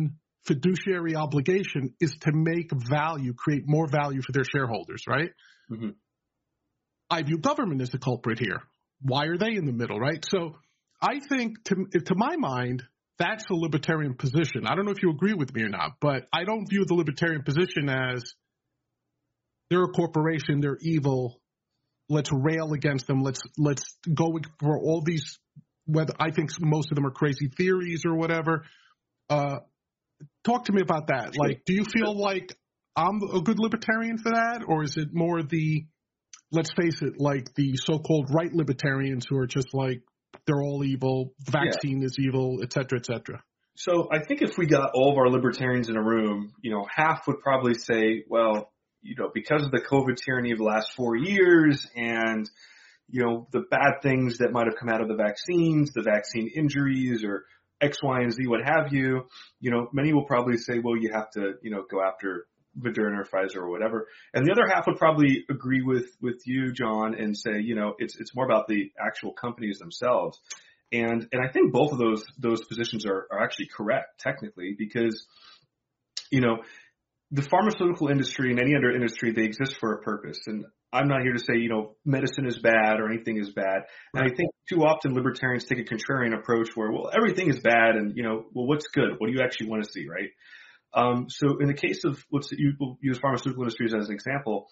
fiduciary obligation is to make value, create more value for their shareholders, right? Mm-hmm. I view government as the culprit here. Why are they in the middle, right? So I think, to, to my mind, that's a libertarian position. I don't know if you agree with me or not, but I don't view the libertarian position as they're a corporation, they're evil, let's rail against them, let's let's go for all these, whether I think most of them are crazy theories or whatever. Uh, talk to me about that. Like, do you feel like I'm a good libertarian for that, or is it more the, let's face it, like the so-called right libertarians who are just like, they're all evil, vaccine yeah. is evil, et cetera, et cetera? So I think if we got all of our libertarians in a room, you know, half would probably say, well, you know, because of the COVID tyranny of the last four years and, you know, the bad things that might have come out of the vaccines, the vaccine injuries or X, Y, and Z, what have you, you know, many will probably say, well, you have to, you know, go after Moderna or Pfizer or whatever. And the other half would probably agree with, with you, John, and say, you know, it's, it's more about the actual companies themselves. And, and I think both of those, those positions are, are actually correct technically because, you know, the pharmaceutical industry and any other industry, they exist for a purpose. And I'm not here to say, you know, medicine is bad or anything is bad. And I think too often libertarians take a contrarian approach where, well, everything is bad and, you know, well, what's good? What do you actually want to see, right? Um, so in the case of, let's use pharmaceutical industries as an example,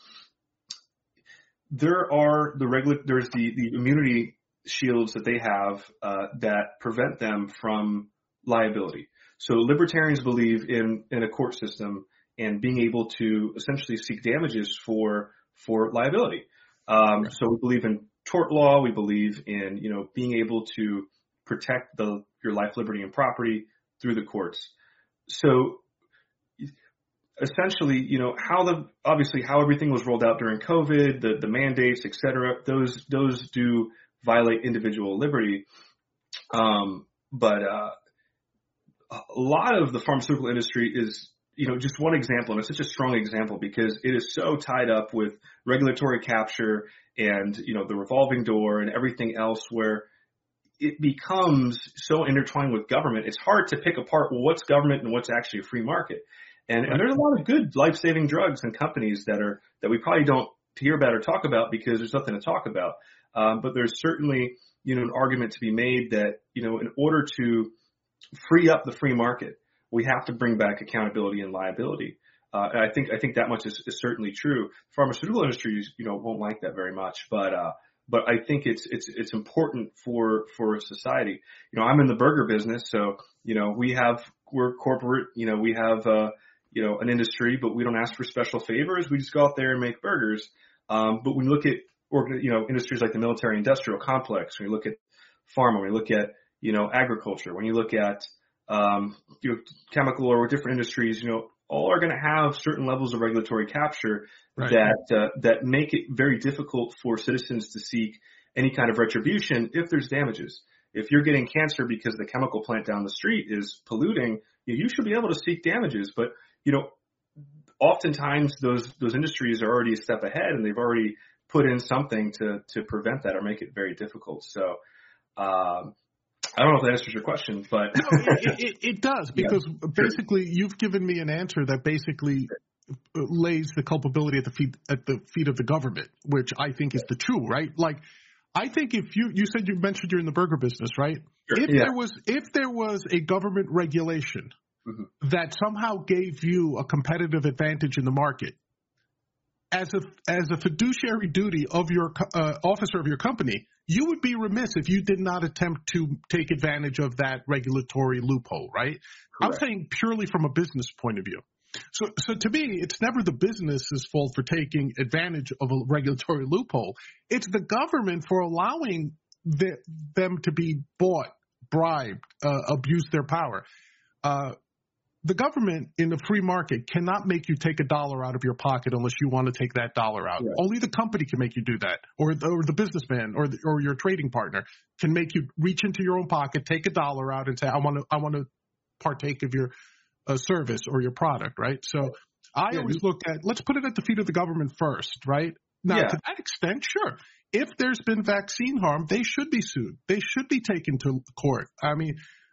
there are the regular, there's the, the immunity shields that they have, uh, that prevent them from liability. So libertarians believe in, in a court system and being able to essentially seek damages for, for liability. Um, so we believe in tort law. We believe in, you know, being able to protect the, your life, liberty, and property through the courts. So essentially, you know, how the, obviously how everything was rolled out during COVID, the, the mandates, et cetera, those, those do violate individual liberty. Um, but, uh, a lot of the pharmaceutical industry is, you know, just one example, and it's such a strong example because it is so tied up with regulatory capture and, you know, the revolving door and everything else where it becomes so intertwined with government. It's hard to pick apart, well, what's government and what's actually a free market. And, and there's a lot of good life-saving drugs and companies that are, that we probably don't hear about or talk about because there's nothing to talk about. Um, but there's certainly, you know, an argument to be made that, you know, in order to free up the free market, we have to bring back accountability and liability. Uh, and I think, I think that much is, is certainly true. Pharmaceutical industries, you know, won't like that very much, but, uh, but I think it's, it's, it's important for, for society. You know, I'm in the burger business. So, you know, we have, we're corporate, you know, we have, uh, you know, an industry, but we don't ask for special favors. We just go out there and make burgers. Um, but when you look at, or, you know, industries like the military industrial complex, when you look at pharma, when you look at, you know, agriculture, when you look at, um, you know, chemical or different industries, you know, all are going to have certain levels of regulatory capture right. that, uh, that make it very difficult for citizens to seek any kind of retribution if there's damages. If you're getting cancer because the chemical plant down the street is polluting, you should be able to seek damages. But, you know, oftentimes those, those industries are already a step ahead and they've already put in something to, to prevent that or make it very difficult. So, um, I don't know if that answers your question, but no, it, it, it does because yeah, basically sure. You've given me an answer that basically lays the culpability at the feet at the feet of the government, which I think is the true, right? Like, I think if you you said you mentioned you're in the burger business, right? Sure. If yeah. there was if there was a government regulation mm-hmm. that somehow gave you a competitive advantage in the market, as a as a fiduciary duty of your uh, officer of your company, you would be remiss if you did not attempt to take advantage of that regulatory loophole, right? Correct. I'm saying purely from a business point of view. So, so to me, it's never the business's fault for taking advantage of a regulatory loophole. It's the government for allowing the, them to be bought, bribed, uh, abuse their power. Uh, The government in the free market cannot make you take a dollar out of your pocket unless you want to take that dollar out. Right. Only the company can make you do that, or the, or the businessman, or the, or your trading partner can make you reach into your own pocket, take a dollar out, and say, "I want to, I want to partake of your uh, service or your product." Right. So I yeah, always look at, let's put it at the feet of the government first, right? Now, yeah. to that extent, sure. If there's been vaccine harm, they should be sued. They should be taken to court. I mean.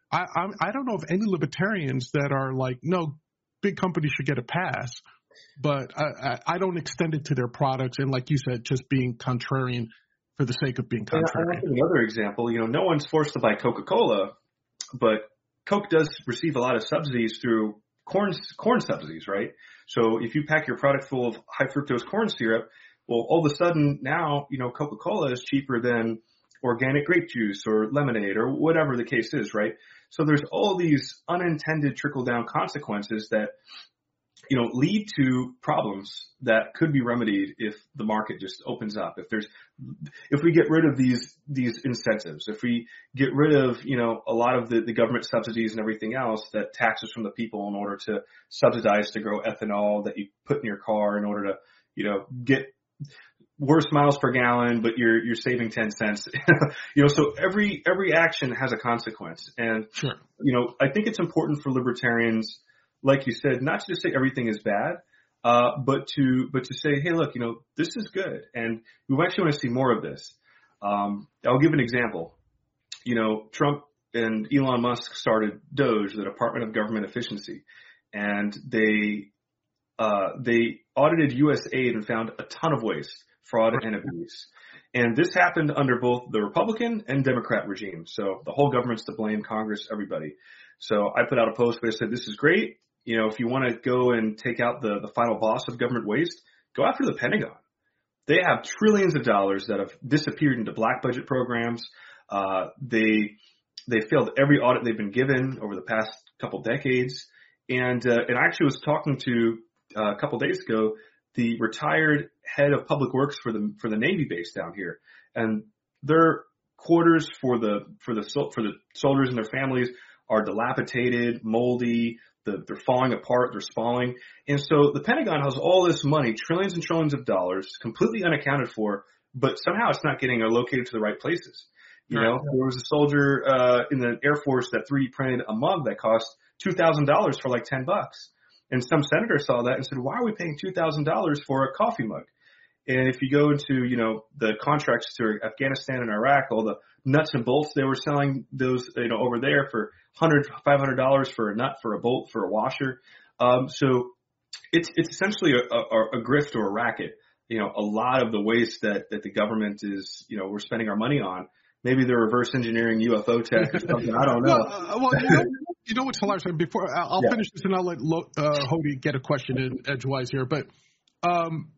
I I'm, I don't know of any libertarians that are like, no, big companies should get a pass, but I, I, I don't extend it to their products. And like you said, just being contrarian for the sake of being contrarian. And another example, you know, no one's forced to buy Coca-Cola, but Coke does receive a lot of subsidies through corn corn subsidies, right? So if you pack your product full of high fructose corn syrup, well, all of a sudden now, you know, Coca-Cola is cheaper than organic grape juice or lemonade or whatever the case is, right? So there's all these unintended trickle-down consequences that, you know, lead to problems that could be remedied if the market just opens up. If there's, if we get rid of these, these incentives, if we get rid of, you know, a lot of the, the government subsidies and everything else that taxes from the people in order to subsidize to grow ethanol that you put in your car in order to, you know, get worse miles per gallon, but you're, you're saving ten cents, you know, so every, every action has a consequence. And, sure. you know, I think it's important for libertarians, like you said, not to just say everything is bad, uh, but to, but to say, hey, look, you know, this is good. And we actually want to see more of this. Um, I'll give an example. You know, Trump and Elon Musk started DOGE, the Department of Government Efficiency, and they, uh, they audited U S aid and found a ton of waste, fraud, and abuse. And this happened under both the Republican and Democrat regime. So the whole government's to blame, Congress, everybody. So I put out a post where I said, this is great. You know, if you want to go and take out the, the final boss of government waste, go after the Pentagon. They have trillions of dollars that have disappeared into black budget programs. Uh, they, they failed every audit they've been given over the past couple decades. And, uh, and I actually was talking to uh, a couple days ago, the retired head of public works for the, for the Navy base down here. And their quarters for the, for the, for the soldiers and their families are dilapidated, moldy, the, they're falling apart, they're spalling. And so the Pentagon has all this money, trillions and trillions of dollars, completely unaccounted for, but somehow it's not getting allocated to the right places. You know, there was a soldier, uh, in the Air Force that three D printed a mug that cost two thousand dollars for like ten bucks. And some senator saw that and said, why are we paying two thousand dollars for a coffee mug? And if you go into, you know, the contracts to Afghanistan and Iraq, all the nuts and bolts, they were selling those, you know, over there for one hundred dollars, five hundred dollars for a nut, for a bolt, for a washer. Um, so it's, it's essentially a, a, a grift or a racket. You know, a lot of the waste that, that the government is, you know, we're spending our money on. Maybe they're reverse engineering U F O tech or something. I don't know. Well, uh, well you know, you know what's hilarious? Before I'll yeah. finish this and I'll let uh, Hody get a question in edgewise here. But um,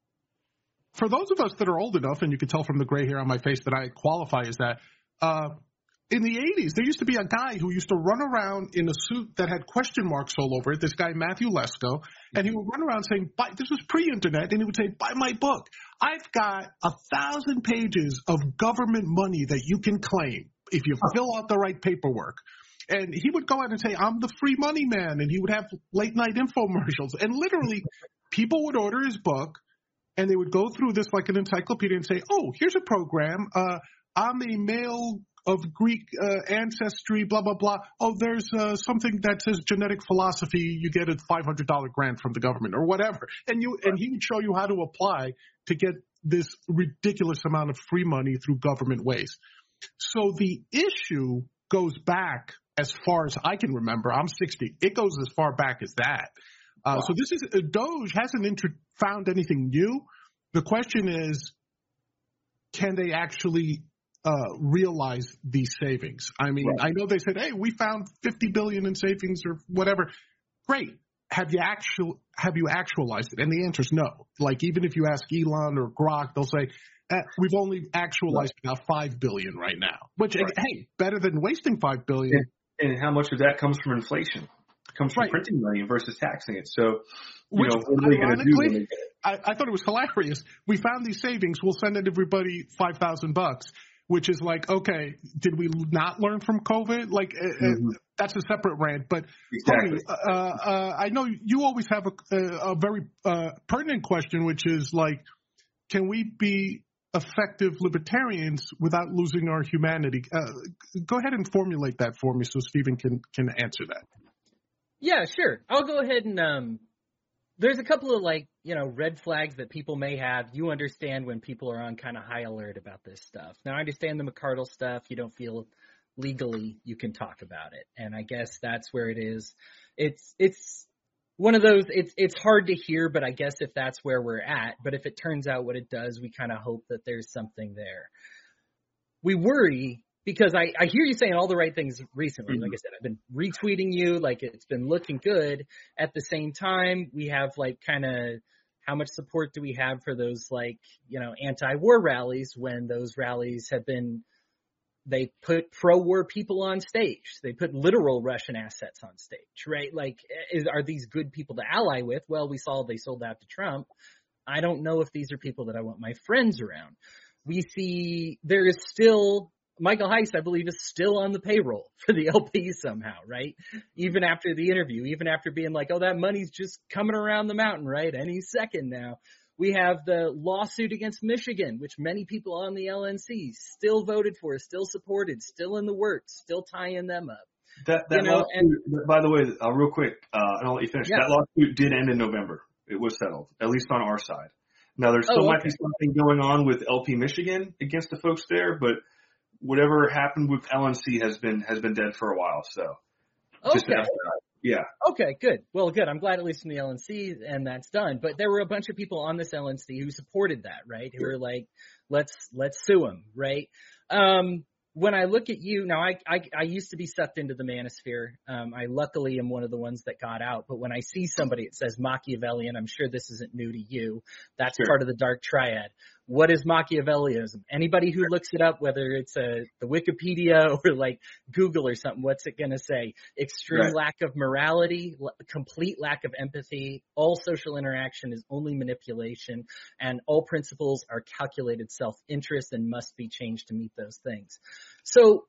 for those of us that are old enough, and you can tell from the gray hair on my face that I qualify as that, uh, in the eighties, there used to be a guy who used to run around in a suit that had question marks all over it, this guy Matthew Lesko, and he would run around saying, buy, this was pre-internet, and he would say, buy my book. I've got a thousand pages of government money that you can claim if you fill out the right paperwork. And he would go out and say, I'm the free money man, and he would have late-night infomercials. And literally, people would order his book, and they would go through this like an encyclopedia and say, oh, here's a program. Uh, I'm a male of Greek uh, ancestry, blah, blah, blah. Oh, there's uh, something that says genetic philosophy. You get a five hundred dollars grant from the government or whatever. And you and he would show you how to apply to get this ridiculous amount of free money through government ways. So the issue goes back as far as I can remember. I'm sixty. It goes as far back as that. Uh, wow. So this is uh, DOGE hasn't intro- found anything new. The question is, can they actually uh, realize these savings? I mean, right. I know they said, hey, we found fifty billion dollars in savings or whatever. Great. Have you actual, have you actualized it? And the answer is no. Like, even if you ask Elon or Grok, they'll say, eh, we've only actualized right. about five billion dollars right now, which, right. hey, better than wasting five billion dollars. And, and how much of that comes from inflation? It comes from right. printing money versus taxing it. So, you which, know, what are they going to do when they get it? I, I thought it was hilarious. We found these savings. We'll send everybody five thousand bucks. Which is like, okay, did we not learn from COVID? Like, mm-hmm. uh, that's a separate rant. But exactly. Tony, uh, uh, I know you always have a, a, a very uh, pertinent question, which is like, can we be effective libertarians without losing our humanity? Uh, go ahead and formulate that for me so Stephen can can answer that. Yeah, sure. I'll go ahead and um, there's a couple of, like, you know, red flags that people may have. You understand when people are on kind of high alert about this stuff. Now, I understand the McCardle stuff. You don't feel legally you can talk about it. And I guess that's where it is. It's, it's one of those, it's, it's hard to hear, but I guess if that's where we're at, but if it turns out what it does, we kind of hope that there's something there. We worry because I, I hear you saying all the right things recently. Mm-hmm. Like I said, I've been retweeting you, like it's been looking good. At the same time, we have like kind of, how much support do we have for those like, you know, anti-war rallies when those rallies have been, they put pro-war people on stage. They put literal Russian assets on stage, right? Like, is, are these good people to ally with? Well, we saw they sold out to Trump. I don't know if these are people that I want my friends around. We see there is still, Michael Heist, I believe, is still on the payroll for the L P somehow, right? Even after the interview, even after being like, oh, that money's just coming around the mountain, right? Any second now. We have the lawsuit against Michigan, which many people on the L N C still voted for, still supported, still in the works, still tying them up. That, that you know, lawsuit, and, by the way, uh, real quick, uh, and I'll let you finish. Yeah. That lawsuit did end in November. It was settled, at least on our side. Now, there still oh, okay. might be something going on with L P Michigan against the folks there, but whatever happened with L N C has been has been dead for a while. So, just okay. Yeah. Okay, good. Well, good. I'm glad at least from the L N C and that's done. But there were a bunch of people on this L N C who supported that, right? Who were like, let's let's sue him, right? Um, when I look at you now, I, I I used to be sucked into the manosphere. Um, I luckily am one of the ones that got out. But when I see somebody that says Machiavellian, I'm sure this isn't new to you. That's sure. part of the dark triad. What is Machiavellianism? Anybody who looks it up, whether it's a, the Wikipedia or like Google or something, what's it going to say? Extreme right. lack of morality, l- complete lack of empathy. All social interaction is only manipulation, and all principles are calculated self-interest and must be changed to meet those things. So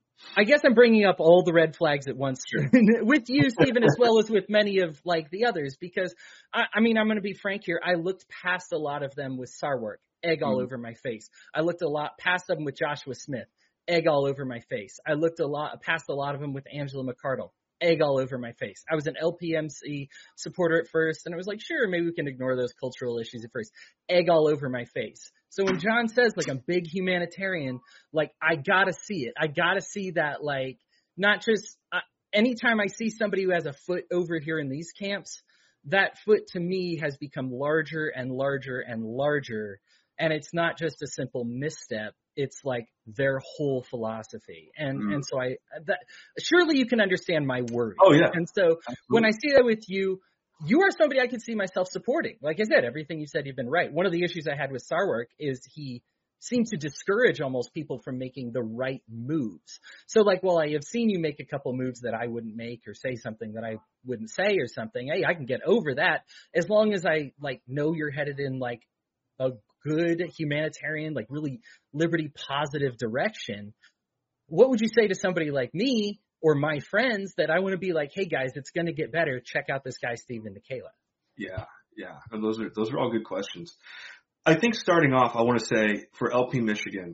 I guess I'm bringing up all the red flags at once with you, Stephen, as well as with many of like the others, because I, I mean, I'm going to be frank here. I looked past a lot of them with Sarwark. Egg all mm. over my face. I looked a lot past them with Joshua Smith. Egg all over my face. I looked a lot past a lot of them with Angela McArdle. Egg all over my face. I was an L P M C supporter at first, and I was like, sure, maybe we can ignore those cultural issues at first. Egg all over my face. So when John says, like, I'm big humanitarian, like, I gotta see it. I gotta see that, like, not just uh, anytime I see somebody who has a foot over here in these camps, that foot to me has become larger and larger and larger. And it's not just a simple misstep. It's like their whole philosophy. And, mm. and so I, that, surely you can understand my worry. Oh, yeah. And so Absolutely. When I see that with you, you are somebody I could see myself supporting. Like I said, everything you said, you've been right. One of the issues I had with Sarwark is he seemed to discourage almost people from making the right moves. So like, well, I have seen you make a couple moves that I wouldn't make or say something that I wouldn't say or something. Hey, I can get over that as long as I like know you're headed in like a good humanitarian, like really liberty positive direction. What would you say to somebody like me or my friends that I want to be like, hey guys, it's going to get better. Check out this guy, Stephen Nikela. Yeah. Yeah. And those are, those are all good questions. I think starting off, I want to say for L P Michigan,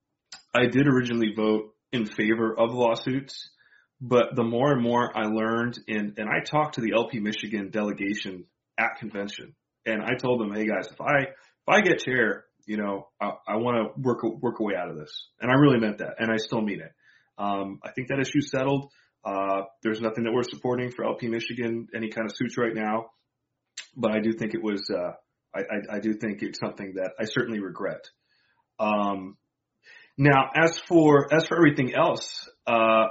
I did originally vote in favor of lawsuits, but the more and more I learned and, and I talked to the L P Michigan delegation at convention and I told them, hey guys, if I, If I get chair, you know, I, I want to work work a way out of this. And I really meant that, and I still mean it. Um, I think that issue's settled. Uh, there's nothing that we're supporting for L P Michigan, any kind of suits right now. But I do think it was, uh, I, I, I do think it's something that I certainly regret. Um, now, as for as for everything else, uh,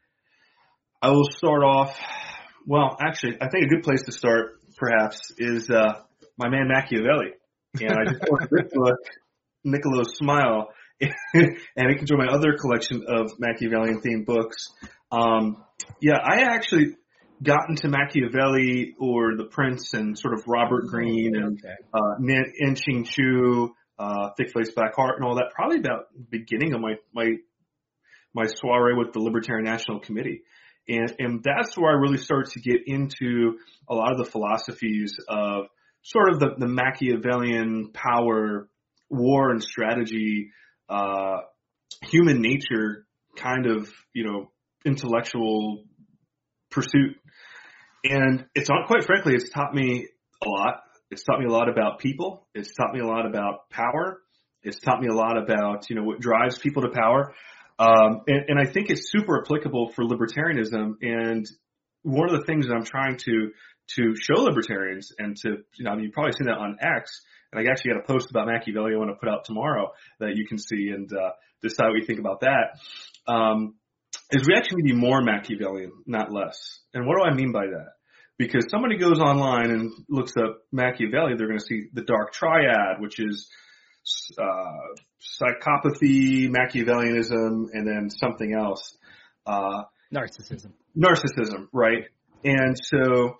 I will start off. Well, actually, I think a good place to start, perhaps, is uh, my man Machiavelli. And I just want to book Niccolo's Smile, and it can join my other collection of Machiavellian themed books. Um, yeah, I actually got into Machiavelli or The Prince and sort of Robert Greene and okay. uh, Nin Ching Chu, uh, Thick Face Black Heart, and all that. Probably about the beginning of my my my soiree with the Libertarian National Committee, and and that's where I really started to get into a lot of the philosophies of sort of the, the Machiavellian power, war and strategy, uh, human nature kind of, you know, intellectual pursuit. And it's not, quite frankly, it's taught me a lot. It's taught me a lot about people. It's taught me a lot about power. It's taught me a lot about, you know, what drives people to power. Um, and, and I think it's super applicable for libertarianism. And one of the things that I'm trying to to show libertarians and to, you know, you've probably seen that on X, and I actually got a post about Machiavelli I want to put out tomorrow that you can see and uh, decide what you think about that, um, is we actually need to be more Machiavellian, not less. And what do I mean by that? Because somebody goes online and looks up Machiavelli, they're going to see the Dark Triad, which is uh, psychopathy, Machiavellianism, and then something else. Uh, narcissism. Narcissism, right? And so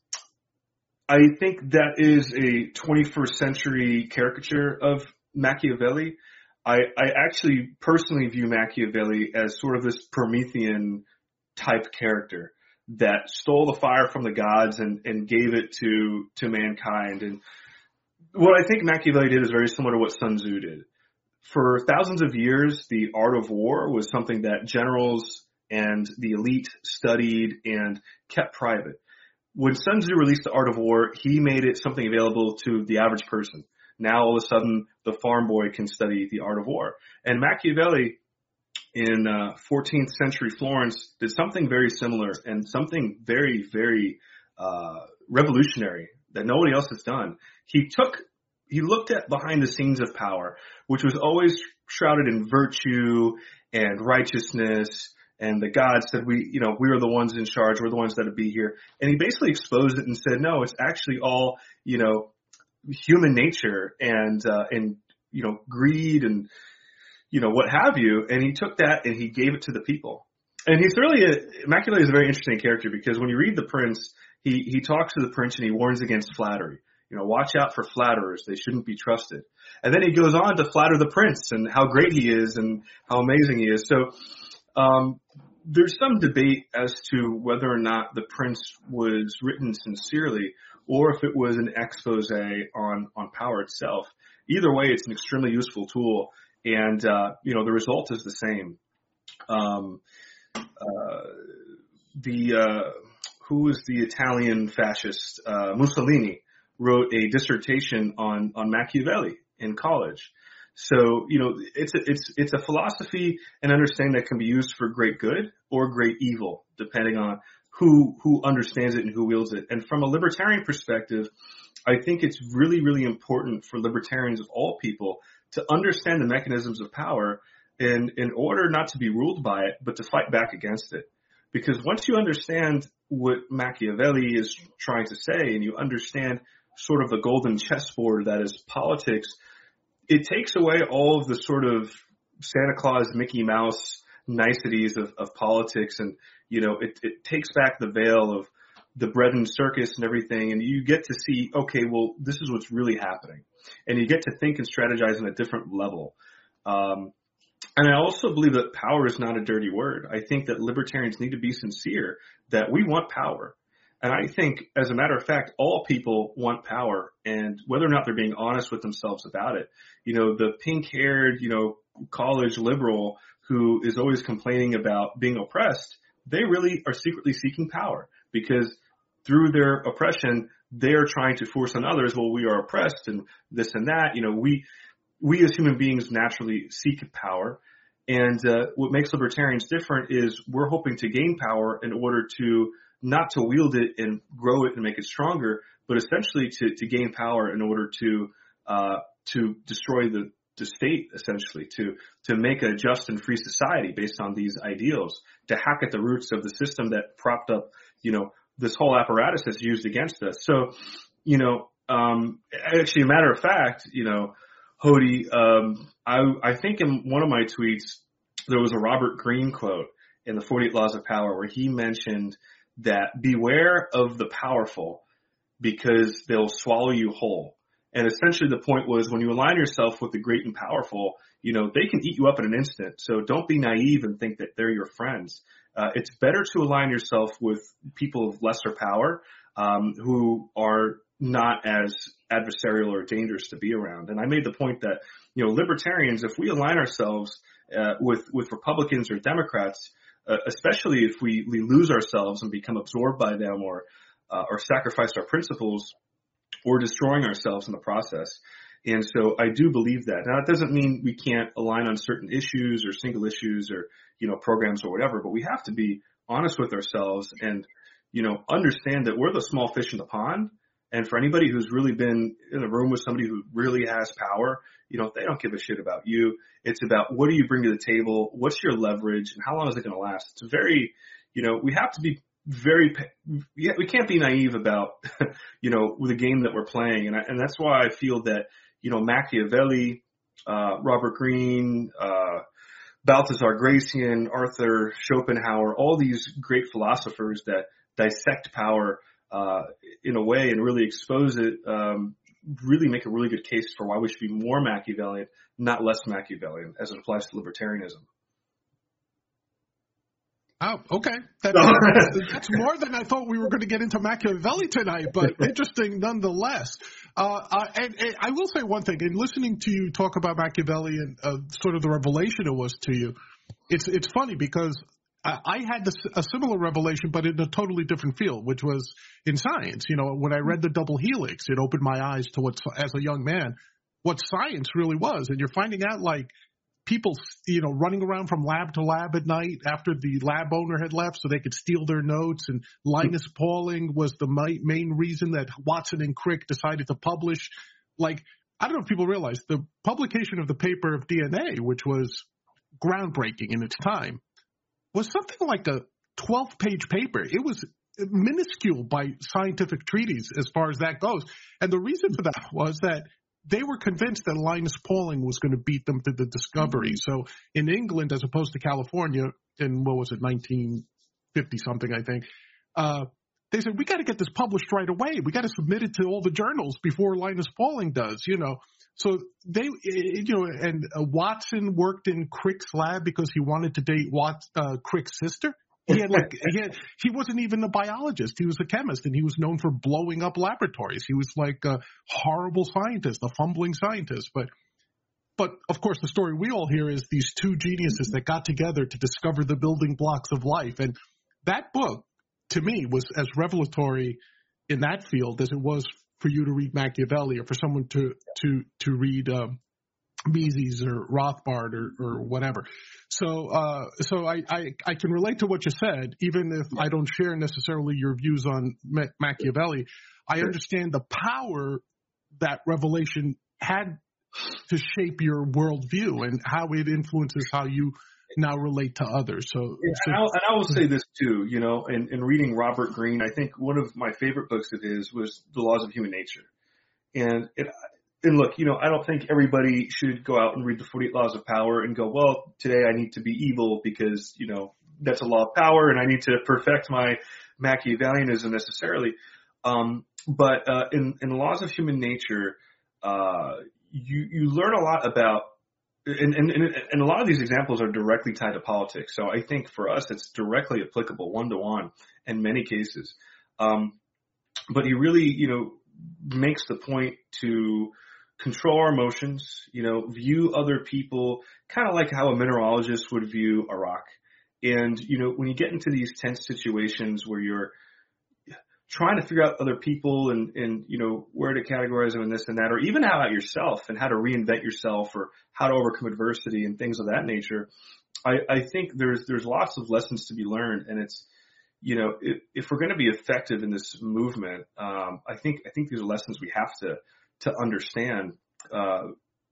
I think that is a twenty-first century caricature of Machiavelli. I, I actually personally view Machiavelli as sort of this Promethean type character that stole the fire from the gods and, and gave it to, to mankind. And what I think Machiavelli did is very similar to what Sun Tzu did. For thousands of years, the art of war was something that generals and the elite studied and kept private. When Sun Tzu released the art of war, he made it something available to the average person. Now all of a sudden, the farm boy can study the art of war. And Machiavelli in uh, fourteenth century Florence did something very similar and something very, very uh, revolutionary that nobody else has done. He took, he looked at behind the scenes of power, which was always shrouded in virtue and righteousness. And the gods said, we, you know, we are the ones in charge. We're the ones that would be here. And he basically exposed it and said, no, it's actually all, you know, human nature and, uh, and, you know, greed and, you know, what have you. And he took that and he gave it to the people. And he's really a, Machiavelli is a very interesting character because when you read The Prince, he, he talks to the prince and he warns against flattery. You know, watch out for flatterers. They shouldn't be trusted. And then he goes on to flatter the prince and how great he is and how amazing he is. So, um, there's some debate as to whether or not The Prince was written sincerely or if it was an expose on, on power itself. Either way, it's an extremely useful tool. And, uh, you know, the result is the same. Um, uh, the, uh, who was the Italian fascist, uh, Mussolini wrote a dissertation on, on Machiavelli in college. So, you know, it's a, it's, it's a philosophy and understanding that can be used for great good or great evil, depending on who, who understands it and who wields it. And from a libertarian perspective, I think it's really, really important for libertarians of all people to understand the mechanisms of power in, in order not to be ruled by it, but to fight back against it. Because once you understand what Machiavelli is trying to say and you understand sort of the golden chessboard that is politics, it takes away all of the sort of Santa Claus, Mickey Mouse niceties of, of politics. And, you know, it, it takes back the veil of the bread and circus and everything. And you get to see, okay, well, this is what's really happening. And you get to think and strategize on a different level. Um, and I also believe that power is not a dirty word. I think that libertarians need to be sincere that we want power. And I think, as a matter of fact, all people want power, and whether or not they're being honest with themselves about it. You know, the pink-haired, you know, college liberal who is always complaining about being oppressed, they really are secretly seeking power because through their oppression, they're trying to force on others, well, we are oppressed and this and that. You know, we, we as human beings naturally seek power. And uh, what makes libertarians different is we're hoping to gain power in order to not to wield it and grow it and make it stronger, but essentially to, to gain power in order to, uh, to destroy the, the state, essentially, to, to make a just and free society based on these ideals, to hack at the roots of the system that propped up, you know, this whole apparatus that's used against us. So, you know, um, actually, a matter of fact, you know, Hody, um, I, I think in one of my tweets, there was a Robert Greene quote in the forty-eight Laws of Power where he mentioned that beware of the powerful because they'll swallow you whole. And essentially the point was when you align yourself with the great and powerful, you know, they can eat you up in an instant. So don't be naive and think that they're your friends. Uh, it's better to align yourself with people of lesser power, um, who are not as adversarial or dangerous to be around. And I made the point that, you know, libertarians, if we align ourselves, uh, with, with Republicans or Democrats, Uh, especially if we, we lose ourselves and become absorbed by them or uh, or sacrifice our principles or destroying ourselves in the process, And so I do believe that. Now, that doesn't mean we can't align on certain issues or single issues or, you know, programs or whatever, but we have to be honest with ourselves and, you know, understand that we're the small fish in the pond. And for anybody who's really been in a room with somebody who really has power, you know, they don't give a shit about you. It's about what do you bring to the table? What's your leverage and how long is it going to last? It's very, you know, we have to be very, we can't be naive about, you know, the game that we're playing. And I, and that's why I feel that, you know, Machiavelli, uh, Robert Greene, uh, Balthazar Gracian, Arthur Schopenhauer, all these great philosophers that dissect power uh, in a way and really expose it, um, really make a really good case for why we should be more Machiavellian, not less Machiavellian, as it applies to libertarianism. Oh, okay. That, that's, that's more than I thought we were going to get into Machiavelli tonight, but interesting nonetheless. Uh, uh, and, and I will say one thing. In listening to you talk about Machiavelli and uh, sort of the revelation it was to you, it's it's funny because I, I had this, a similar revelation, but in a totally different field, which was in science. You know, when I read the double helix, it opened my eyes to what, as a young man, what science really was. And you're finding out, like, people, you know, running around from lab to lab at night after the lab owner had left so they could steal their notes. And Linus Pauling was the main reason that Watson and Crick decided to publish. Like, I don't know if people realize the publication of the paper of D N A, which was groundbreaking in its time, was something like a twelve page paper. It was minuscule by scientific treatise as far as that goes. And the reason for that was that they were convinced that Linus Pauling was going to beat them to the discovery. So in England, as opposed to California, in, what was it, nineteen fifty something, I think, uh, they said, we got to get this published right away. We got to submit it to all the journals before Linus Pauling does, you know. So they, you know, and uh, Watson worked in Crick's lab because he wanted to date Watts, uh, Crick's sister. He had like he, had, he wasn't even a biologist. He was a chemist, and he was known for blowing up laboratories. He was like a horrible scientist, a fumbling scientist. But, but of course, the story we all hear is these two geniuses that got together to discover the building blocks of life. And that book, to me, was as revelatory in that field as it was for you to read Machiavelli or for someone to to to read um, Mises or Rothbard or, or whatever. So uh, so I, I, I can relate to what you said, even if I don't share necessarily your views on Ma- Machiavelli. I understand the power that revelation had to shape your worldview and how it influences how you now relate to others. So, yeah, so and, I'll, and I will say this too, you know, in, in reading Robert Greene, I think one of my favorite books of his was The Laws of Human Nature. And it, and look, you know, I don't think everybody should go out and read the forty-eight Laws of Power and go, well, today I need to be evil because, you know, that's a law of power and I need to perfect my Machiavellianism necessarily. Um, but uh, in, in Laws of Human Nature, uh, you, you learn a lot about, and, and, and a lot of these examples are directly tied to politics. So I think for us, it's directly applicable one-to-one in many cases. Um, but he really, you know, makes the point to control our emotions, you know, view other people kind of like how a mineralogist would view a rock. And, you know, when you get into these tense situations where you're trying to figure out other people and, and, you know, where to categorize them and this and that, or even how about yourself and how to reinvent yourself or how to overcome adversity and things of that nature, I, I think there's, there's lots of lessons to be learned. And it's, you know, if, if we're going to be effective in this movement, um, I think, I think these are lessons we have to, to understand, uh,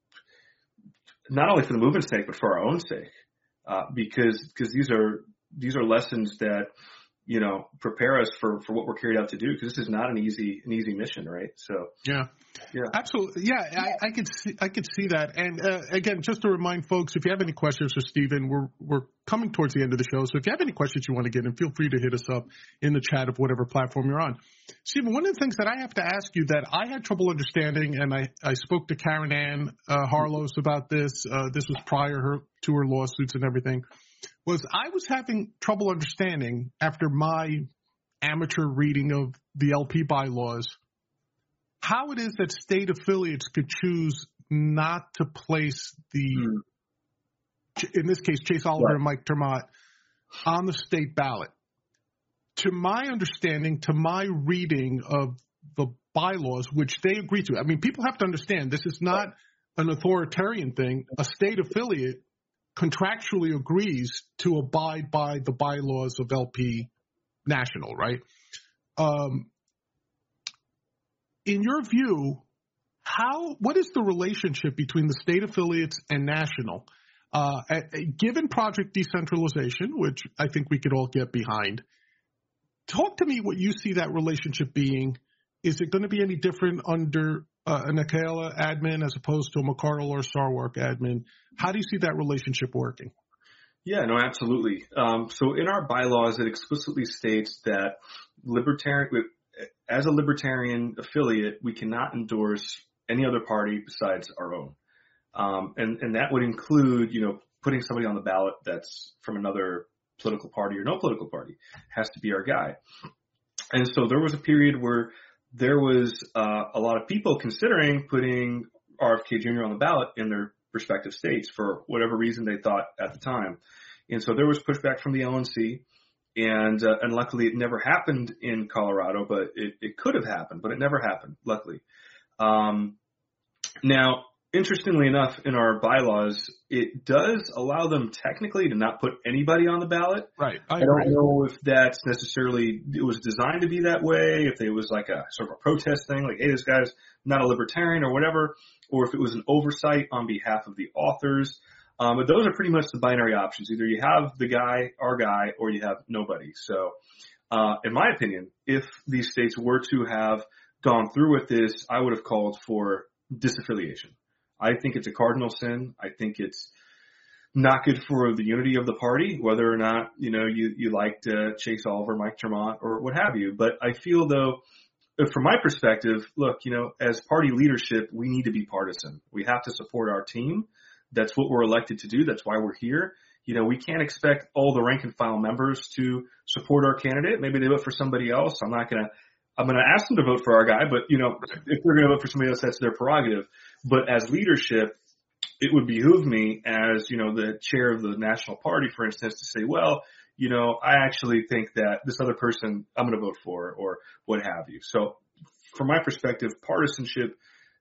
not only for the movement's sake, but for our own sake, uh, because, because these are, these are lessons that, you know, prepare us for, for what we're carried out to do, because this is not an easy, an easy mission, right? So, yeah, yeah, absolutely. Yeah. I, I could see, I could see that. And, uh, again, just to remind folks, if you have any questions for Stephen, we're, we're coming towards the end of the show. So if you have any questions you want to get in, feel free to hit us up in the chat of whatever platform you're on. Stephen, one of the things that I have to ask you that I had trouble understanding, and I, I spoke to Karen Ann uh, Harlos about this, uh, this was prior her, to her lawsuits and everything, was I was having trouble understanding after my amateur reading of the L P bylaws how it is that state affiliates could choose not to place the, mm. in this case, Chase Oliver right. and Mike Termott on the state ballot. To my understanding, to my reading of the bylaws, which they agree to. I mean, people have to understand this is not an authoritarian thing. A state affiliate contractually agrees to abide by the bylaws of L P National, right? Um, in your view, how what is the relationship between the state affiliates and national? Uh, given Project Decentralization, which I think we could all get behind, talk to me what you see that relationship being. Is it going to be any different under uh, a Nikayla admin as opposed to a McArdle or Sarwark admin? How do you see that relationship working? Yeah, no, absolutely. Um, so in our bylaws, it explicitly states that libertarian, as a libertarian affiliate, we cannot endorse any other party besides our own. Um, and, and that would include, you know, putting somebody on the ballot that's from another political party or no political party. Has to be our guy. And so there was a period where there was uh, a lot of people considering putting R F K Junior on the ballot in their respective states for whatever reason they thought at the time. And so there was pushback from the L N C, and uh, and luckily it never happened in Colorado, but it, it could have happened, but it never happened, luckily. Um, now, interestingly enough, in our bylaws, it does allow them technically to not put anybody on the ballot. Right. I, I don't know if that's necessarily, it was designed to be that way, if it was like a sort of a protest thing, like, hey, this guy's not a libertarian or whatever, or if it was an oversight on behalf of the authors. Um, but those are pretty much the binary options. Either you have the guy, our guy, or you have nobody. So, uh, in my opinion, if these states were to have gone through with this, I would have called for disaffiliation. I think it's a cardinal sin. I think it's not good for the unity of the party, whether or not, you know, you, you liked uh, Chase Oliver, Mike Tremont, or what have you. But I feel, though, from my perspective, look, you know, as party leadership, we need to be partisan. We have to support our team. That's what we're elected to do. That's why we're here. You know, we can't expect all the rank and file members to support our candidate. Maybe they vote for somebody else. I'm not going to, I'm going to ask them to vote for our guy, but, you know, if they're going to vote for somebody else, that's their prerogative. But as leadership, it would behoove me as, you know, the chair of the national party, for instance, to say, well, you know, I actually think that this other person I'm going to vote for, or what have you. So from my perspective, partisanship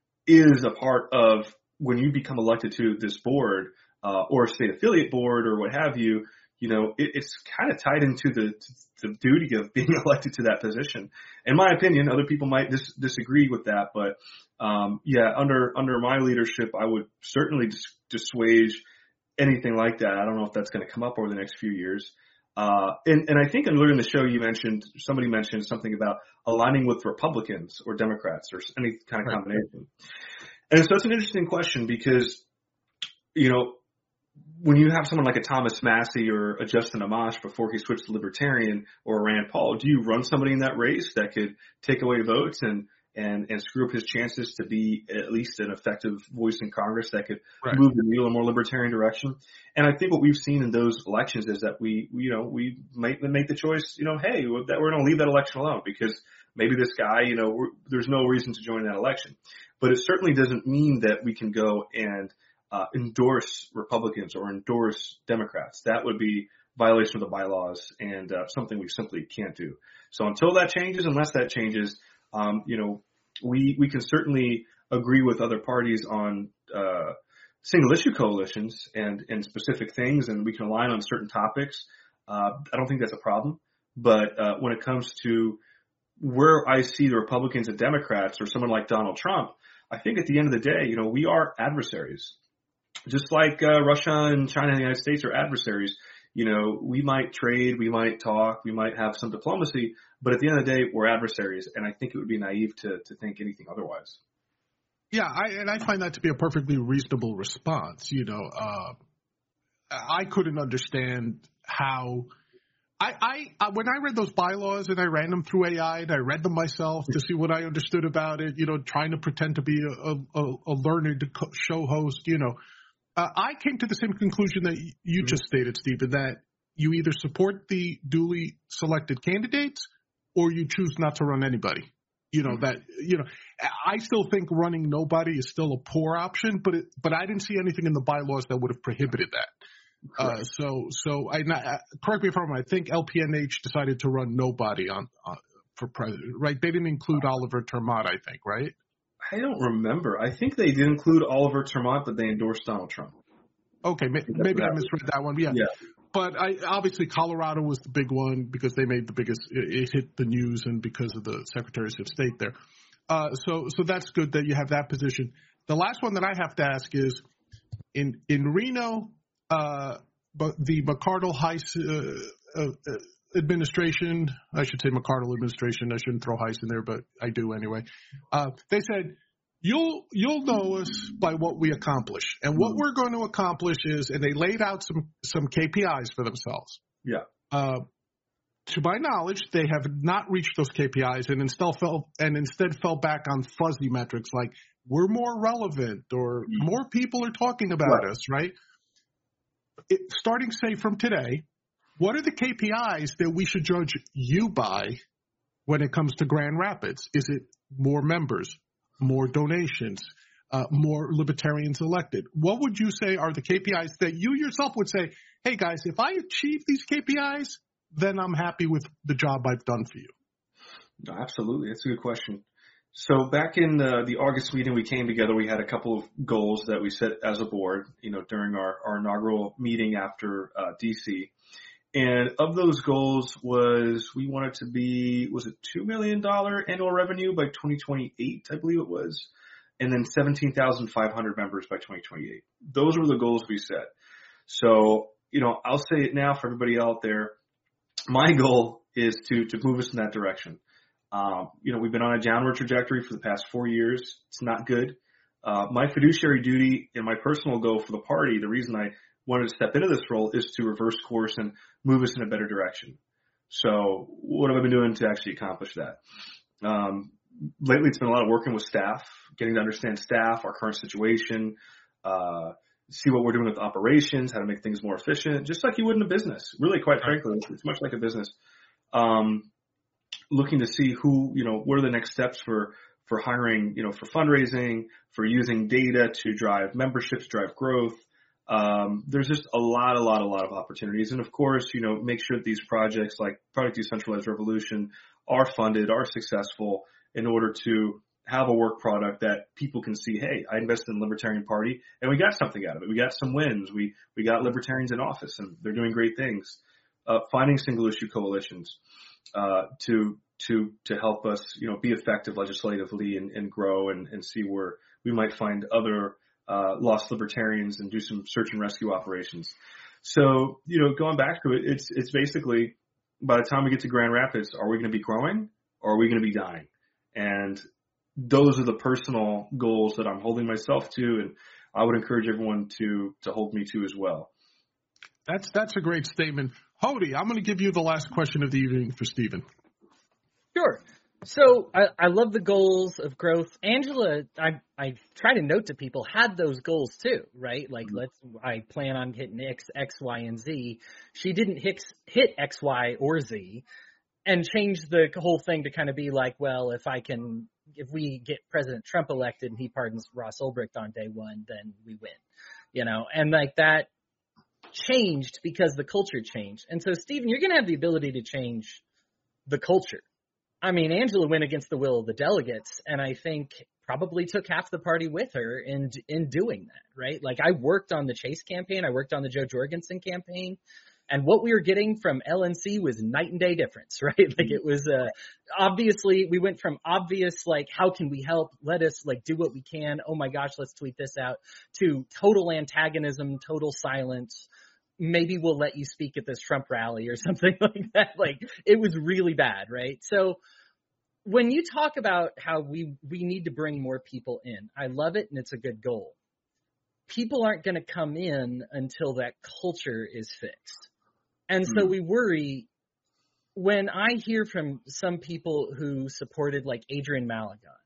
is a part of when you become elected to this board, uh, or a state affiliate board or what have you. You know, it, it's kind of tied into the, the duty of being elected to that position. In my opinion, other people might dis- disagree with that, but um, yeah, under under my leadership, I would certainly dis- dissuade anything like that. I don't know if that's going to come up over the next few years. Uh, and, and I think earlier in the show, you mentioned somebody mentioned something about aligning with Republicans or Democrats or any kind of combination. And so it's an interesting question because, you know, when you have someone like a Thomas Massey or a Justin Amash before he switched to Libertarian, or a Rand Paul, do you run somebody in that race that could take away votes and, and, and screw up his chances to be at least an effective voice in Congress that could right. move the needle in a more libertarian direction? And I think what we've seen in those elections is that we, you know, we might make the choice, you know, hey, that we're going to leave that election alone because maybe this guy, you know, we're, there's no reason to join that election. But it certainly doesn't mean that we can go and uh, endorse Republicans or endorse Democrats. That would be violation of the bylaws and uh, something we simply can't do. So until that changes, unless that changes, um, you know, we we can certainly agree with other parties on uh, single issue coalitions and, and specific things, and we can align on certain topics. Uh, I don't think that's a problem. But uh, when it comes to where I see the Republicans and Democrats or someone like Donald Trump, I think at the end of the day, you know, we are adversaries. Just like uh, Russia and China and the United States are adversaries. You know, we might trade, we might talk, we might have some diplomacy, but at the end of the day, we're adversaries. And I think it would be naive to, to think anything otherwise. Yeah, I, and I find that to be a perfectly reasonable response. You know, uh, I couldn't understand how I, I, I, when I read those bylaws and I ran them through A I and I read them myself to see what I understood about it, you know, trying to pretend to be a, a, a learned show host, you know, uh, I came to the same conclusion that you just stated, Stephen, that you either support the duly selected candidates or you choose not to run anybody. You know, that, you know, I still think running nobody is still a poor option, but it, but I didn't see anything in the bylaws that would have prohibited that. Uh, so, so I, correct me if I'm wrong, I think L P N H decided to run nobody on, uh, for president, right? They didn't include Oliver Termott, I think, right? I don't remember. I think they did include Oliver Termott, but they endorsed Donald Trump. Okay, maybe I misread that one. Yeah. yeah. But I, obviously Colorado was the big one because they made the biggest – it hit the news and because of the secretaries of state there. Uh, so so that's good that you have that position. The last one that I have to ask is in in Reno, uh, but the McArdle-Heiss uh, uh, administration – I should say McArdle administration. I shouldn't throw Heiss in there, but I do anyway. Uh, they said – You'll you'll know us by what we accomplish, and what we're going to accomplish is, and they laid out some some K P Is for themselves. Yeah. Uh, to my knowledge, they have not reached those K P Is, and instead fell and instead fell back on fuzzy metrics like we're more relevant or mm-hmm. more people are talking about right. us. Right. It, starting say from today, what are the K P Is that we should judge you by when it comes to Grand Rapids? Is it more members? More donations, uh, more libertarians elected? What would you say are the K P Is that you yourself would say, hey, guys, if I achieve these K P Is, then I'm happy with the job I've done for you? No, absolutely. That's a good question. So back in the, the August meeting, we came together. We had a couple of goals that we set as a board, you know, during our, our inaugural meeting after uh, D C. And of those goals was we wanted to be, was it two million dollars annual revenue by twenty twenty-eight, I believe it was, and then seventeen thousand five hundred members by twenty twenty-eight. Those were the goals we set. So, you know, I'll say it now for everybody out there. My goal is to, to move us in that direction. Um, you know, we've been on a downward trajectory for the past four years. It's not good. Uh, my fiduciary duty and my personal goal for the party, the reason I wanted to step into this role is to reverse course and move us in a better direction. So what have I been doing to actually accomplish that? Um, lately, it's been a lot of working with staff, getting to understand staff, our current situation, uh, see what we're doing with operations, how to make things more efficient, just like you would in a business. Really, quite frankly, it's much like a business. Um, looking to see who, you know, what are the next steps for, for hiring, you know, for fundraising, for using data to drive memberships, drive growth. Um, there's just a lot, a lot, a lot of opportunities. And of course, you know, make sure that these projects like Project Decentralized Revolution are funded, are successful in order to have a work product that people can see, hey, I invested in the Libertarian Party and we got something out of it. We got some wins. We, we got libertarians in office and they're doing great things. Uh, finding single issue coalitions, uh, to, to, to help us, you know, be effective legislatively and, and grow and, and see where we might find other Uh, lost libertarians and do some search and rescue operations. So, you know, going back to it, it's, it's basically by the time we get to Grand Rapids, are we going to be growing or are we going to be dying? And those are the personal goals that I'm holding myself to. And I would encourage everyone to, to hold me to as well. That's, that's a great statement. Hody, I'm going to give you the last question of the evening for Stephen. Sure. So I, I love the goals of growth. Angela, I I try to note to people, had those goals too, right? Like, let's, I plan on hitting X, X, Y, and Z. She didn't hit, hit X, Y, or Z and change the whole thing to kind of be like, well, if I can, if we get President Trump elected and he pardons Ross Ulbricht on day one, then we win, you know? And like that changed because the culture changed. And so, Stephen, you're going to have the ability to change the culture. I mean, Angela went against the will of the delegates, and I think probably took half the party with her in in doing that, right? Like, I worked on the Chase campaign, I worked on the Joe Jorgensen campaign, and what we were getting from L N C was night and day difference, right? Like, it was uh, obviously we went from obvious, like, how can we help? Let us like do what we can. Oh my gosh, let's tweet this out, to total antagonism, total silence. Maybe we'll let you speak at this Trump rally or something like that. Like, it was really bad, right? So when you talk about how we, we need to bring more people in, I love it and it's a good goal. People aren't going to come in until that culture is fixed. And mm-hmm. so we worry when I hear from some people who supported like Adrian Maligon,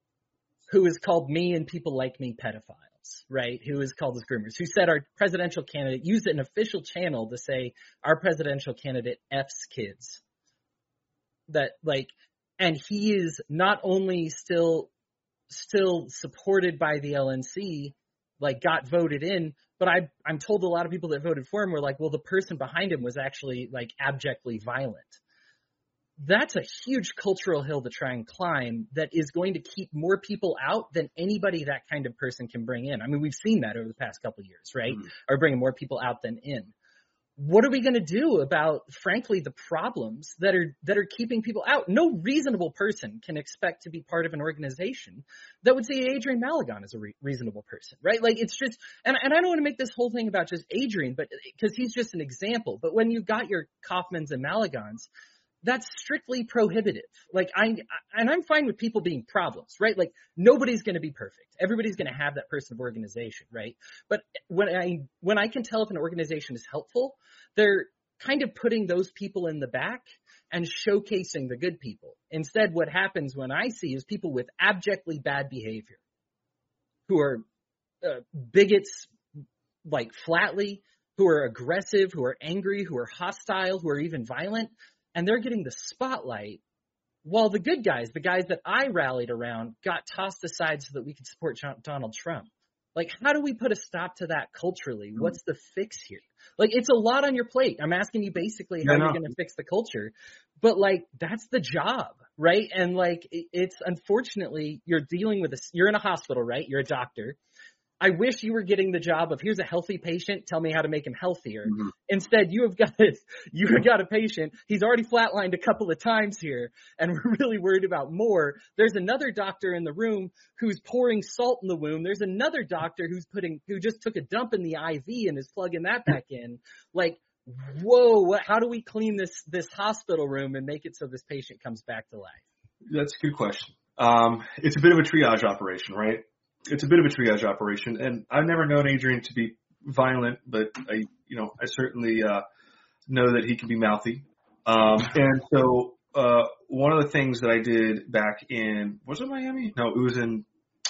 who has called me and people like me pedophiles. Right, who is called as groomers, who said our presidential candidate used an official channel to say our presidential candidate F's kids. That like, and he is not only still still supported by the L N C, like got voted in, but I I'm told a lot of people that voted for him were like, well, the person behind him was actually like abjectly violent. that's a huge cultural hill to try and climb that is going to keep more people out than anybody that kind of person can bring in. I mean, we've seen that over the past couple of years, right? Mm-hmm. Or bringing more people out than in. What are we going to do about, frankly, the problems that are that are keeping people out? No reasonable person can expect to be part of an organization that would say Adrian Malegon is a re- reasonable person, right? Like, it's just, and, and I don't want to make this whole thing about just Adrian, but because he's just an example. But when you got your Kaufmans and Malegons, that's strictly prohibitive. Like, I, and I'm fine with people being problems, right? Like, nobody's going to be perfect. Everybody's going to have that person of organization, right? But when I, when I can tell if an organization is helpful, they're kind of putting those people in the back and showcasing the good people. Instead, what happens when I see is people with abjectly bad behavior who are uh, bigots, like flatly, who are aggressive, who are angry, who are hostile, who are even violent. And they're getting the spotlight while the good guys, the guys that I rallied around, got tossed aside so that we could support John, Donald Trump. Like, how do we put a stop to that culturally? What's the fix here? Like, it's a lot on your plate. I'm asking you basically how yeah, you're no. going to fix the culture. But, like, that's the job, right? And, like, it's unfortunately, you're dealing with this. You're in a hospital, right? You're a doctor. I wish you were getting the job of, here's a healthy patient, tell me how to make him healthier. Mm-hmm. Instead, you have got you've got a patient. He's already flatlined a couple of times here, and we're really worried about more. There's another doctor in the room who's pouring salt in the wound. There's another doctor who's putting who just took a dump in the I V and is plugging that back in. Like, whoa, what, how do we clean this this hospital room and make it so this patient comes back to life? That's a good question. Um, it's a bit of a triage operation, right? It's a bit of a triage operation, and I've never known Adrian to be violent, but I, you know, I certainly uh, know that he can be mouthy. Um, and so uh, one of the things that I did back in, was it Miami? No, it was in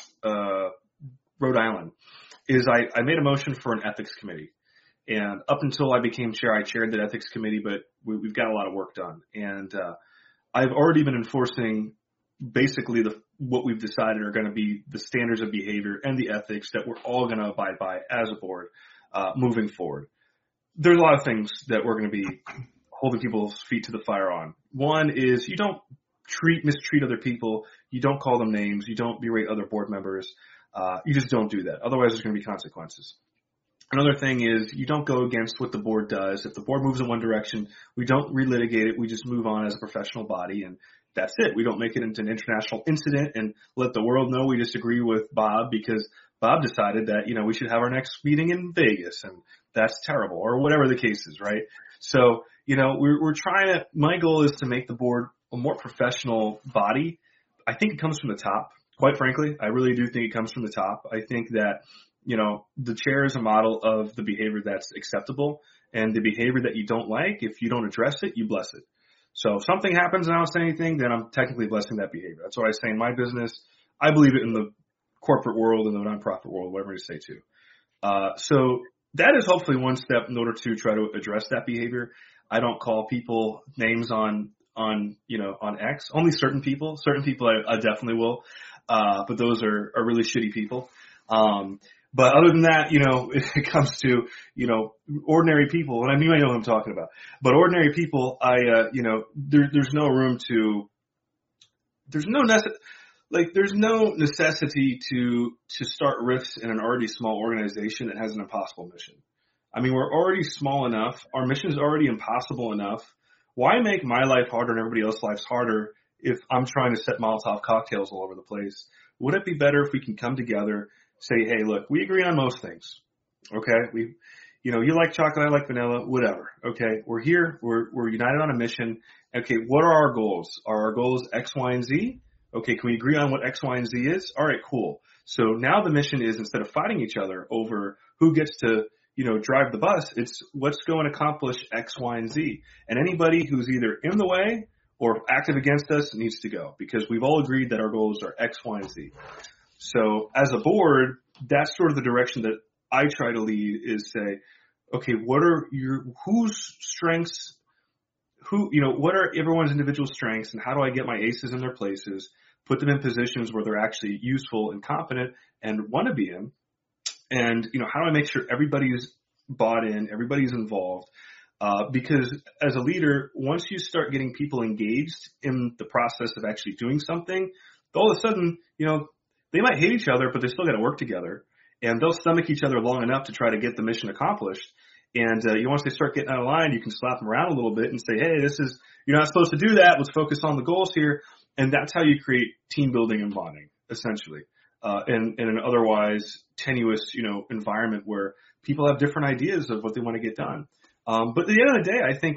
uh, Rhode Island, is I, I made a motion for an ethics committee. And up until I became chair, I chaired that ethics committee, but we, we've got a lot of work done. And uh, I've already been enforcing basically the what we've decided are going to be the standards of behavior and the ethics that we're all going to abide by as a board uh, moving forward. There's a lot of things that we're going to be holding people's feet to the fire on. One is you don't treat mistreat other people. You don't call them names. You don't berate other board members. Uh, you just don't do that. Otherwise, there's going to be consequences. Another thing is you don't go against what the board does. If the board moves in one direction, we don't relitigate it. We just move on as a professional body, and that's it. We don't make it into an international incident and let the world know we disagree with Bob because Bob decided that, you know, we should have our next meeting in Vegas, and that's terrible, or whatever the case is, right? So, you know, we're, we're trying to, my goal is to make the board a more professional body. I think it comes from the top, quite frankly. I really do think it comes from the top. I think that, you know, the chair is a model of the behavior that's acceptable, and the behavior that you don't like, if you don't address it, you bless it. So if something happens and I don't say anything, then I'm technically blessing that behavior. That's what I say in my business. I believe it in the corporate world and the nonprofit world, whatever you say too. Uh, so that is hopefully one step in order to try to address that behavior. I don't call people names on, on, you know, on X. Only certain people, certain people I, I definitely will. Uh, but those are, are really shitty people. Um, But other than that, you know, it comes to, you know, ordinary people, and I mean, I know what I'm talking about, but ordinary people, I, uh, you know, there, there's no room to, there's no, nece- like, there's no necessity to, to start rifts in an already small organization that has an impossible mission. I mean, we're already small enough. Our mission is already impossible enough. Why make my life harder and everybody else's lives harder if I'm trying to set Molotov cocktails all over the place? Would it be better if we can come together, say, hey, look, we agree on most things. Okay. We, you know, you like chocolate, I like vanilla, whatever. Okay. We're here. We're, we're united on a mission. Okay. What are our goals? Are our goals X, Y, and Z? Okay. Can we agree on what X, Y, and Z is? All right, cool. So now the mission is, instead of fighting each other over who gets to, you know, drive the bus, it's let's go and accomplish X, Y, and Z. And anybody who's either in the way or active against us needs to go, because we've all agreed that our goals are X, Y, and Z. So as a board, that's sort of the direction that I try to lead, is say, okay, what are your, whose strengths, who, you know, what are everyone's individual strengths, and how do I get my aces in their places, put them in positions where they're actually useful and competent and want to be in? And, you know, how do I make sure everybody's bought in, everybody's involved? Uh, because as a leader, once you start getting people engaged in the process of actually doing something, all of a sudden, you know, they might hate each other, but they still got to work together, and they'll stomach each other long enough to try to get the mission accomplished. And uh, you know, once they start getting out of line, you can slap them around a little bit and say, hey, this is, you're not supposed to do that. Let's focus on the goals here. And that's how you create team building and bonding, essentially, uh, in, in an otherwise tenuous, you know, environment where people have different ideas of what they want to get done. Um, but at the end of the day, I think,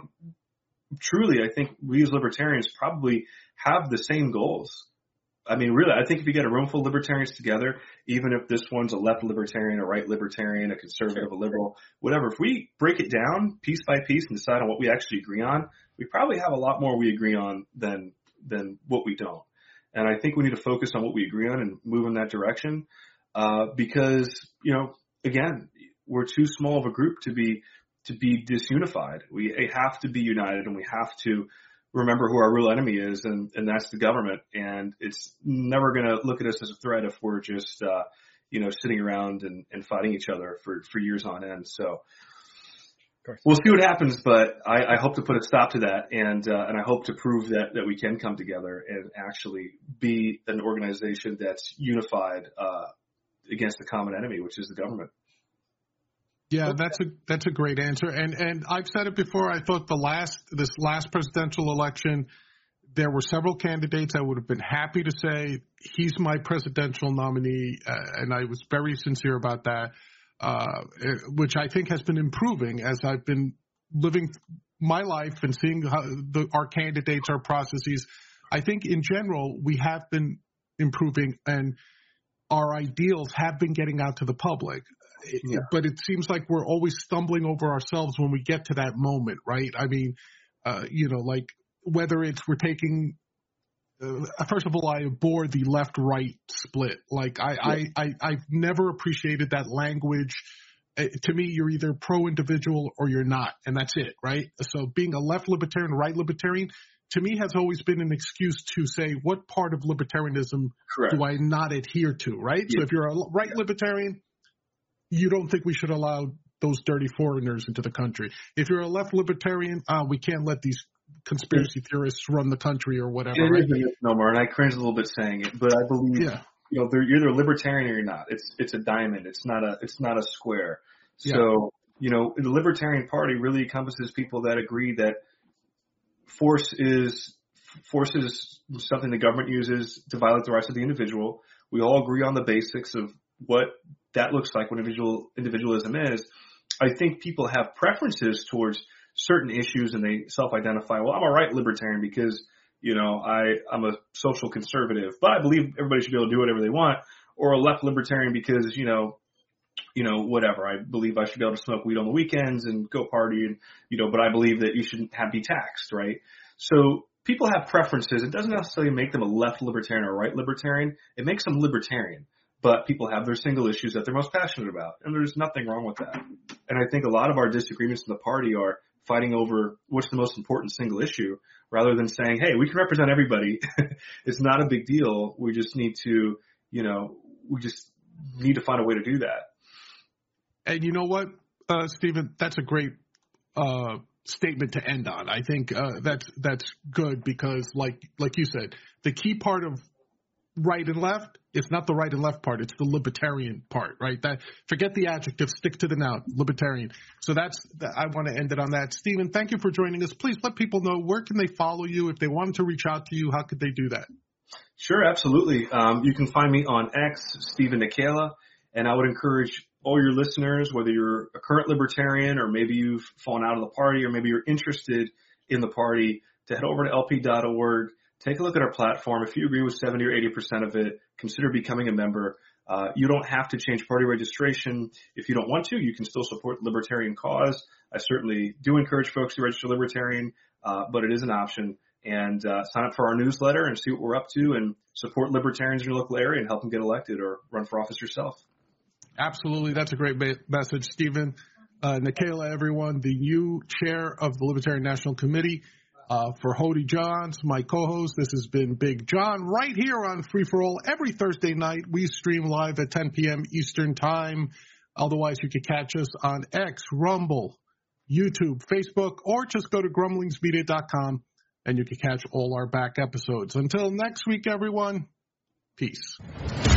truly, I think we as libertarians probably have the same goals. I mean, really, I think if you get a room full of libertarians together, even if this one's a left libertarian, a right libertarian, a conservative, a liberal, whatever, if we break it down piece by piece and decide on what we actually agree on, we probably have a lot more we agree on than than what we don't. And I think we need to focus on what we agree on and move in that direction uh, because, you know, again, we're too small of a group to be to be disunified. We have to be united, and we have to remember who our real enemy is, and, and that's the government. And it's never going to look at us as a threat if we're just, uh, you know, sitting around and, and fighting each other for, for years on end. So we'll see what happens, but I, I hope to put a stop to that. And, uh, and I hope to prove that, that we can come together and actually be an organization that's unified, uh, against the common enemy, which is the government. Yeah, that's a that's a great answer. And and I've said it before. I thought the last this last presidential election, there were several candidates I would have been happy to say he's my presidential nominee, uh, and I was very sincere about that, uh, which I think has been improving as I've been living my life and seeing how the, our candidates, our processes. I think in general we have been improving, and our ideals have been getting out to the public. Yeah. But it seems like we're always stumbling over ourselves when we get to that moment, right? I mean, uh, you know, like whether it's we're taking, uh, first of all, I abhor the left-right split. Like I, yeah. I, I, I've never appreciated that language. Uh, to me, you're either pro-individual or you're not, and that's it, right? So being a left libertarian, right libertarian, to me has always been an excuse to say what part of libertarianism Correct. Do I not adhere to, right? Yeah. So if you're a right yeah. libertarian, you don't think we should allow those dirty foreigners into the country. If you're a left libertarian, uh, we can't let these conspiracy theorists run the country or whatever. It right? is no more, and I cringe a little bit saying it, but I believe yeah. you know you're either a libertarian or you're not. It's it's a diamond. It's not a it's not a square. So yeah. you know the Libertarian Party really encompasses people that agree that force is force is something the government uses to violate the rights of the individual. We all agree on the basics of what that looks like, what individual individualism is. I think people have preferences towards certain issues and they self-identify, well, I'm a right libertarian because, you know, I, I'm a social conservative, but I believe everybody should be able to do whatever they want, or a left libertarian because, you know, you know, whatever. I believe I should be able to smoke weed on the weekends and go party and, you know, but I believe that you shouldn't have be taxed, right? So people have preferences. It doesn't necessarily make them a left libertarian or a right libertarian. It makes them libertarian. But people have their single issues that they're most passionate about, and there's nothing wrong with that. And I think a lot of our disagreements in the party are fighting over what's the most important single issue, rather than saying, hey, we can represent everybody. It's not a big deal. We just need to, you know, we just need to find a way to do that. And you know what, uh, Stephen, that's a great uh, statement to end on. I think uh, that's that's good because, like like you said, the key part of right and left, it's not the right and left part, it's the libertarian part, right? That forget the adjective, stick to the noun, libertarian. So that's I want to end it on that. Stephen, thank you for joining us. Please let people know, where can they follow you? If they wanted to reach out to you, how could they do that? Sure, absolutely. Um, you can find me on X, Stephen Nikela, and I would encourage all your listeners, whether you're a current libertarian or maybe you've fallen out of the party or maybe you're interested in the party, to head over to L P dot org. Take a look at our platform. If you agree with seventy or eighty percent of it, consider becoming a member. Uh, you don't have to change party registration. If you don't want to, you can still support the libertarian cause. I certainly do encourage folks to register libertarian, uh, but it is an option. And uh, sign up for our newsletter and see what we're up to and support libertarians in your local area and help them get elected or run for office yourself. Absolutely. That's a great ba- message, Stephen. Uh, Nikela, everyone, the new chair of the Libertarian National Committee. Uh, for Hody Johns, my co-host, this has been Big John right here on Free For All. Every Thursday night, we stream live at ten p.m. Eastern Time. Otherwise, you can catch us on X, Rumble, YouTube, Facebook, or just go to grumblings media dot com and you can catch all our back episodes. Until next week, everyone, peace.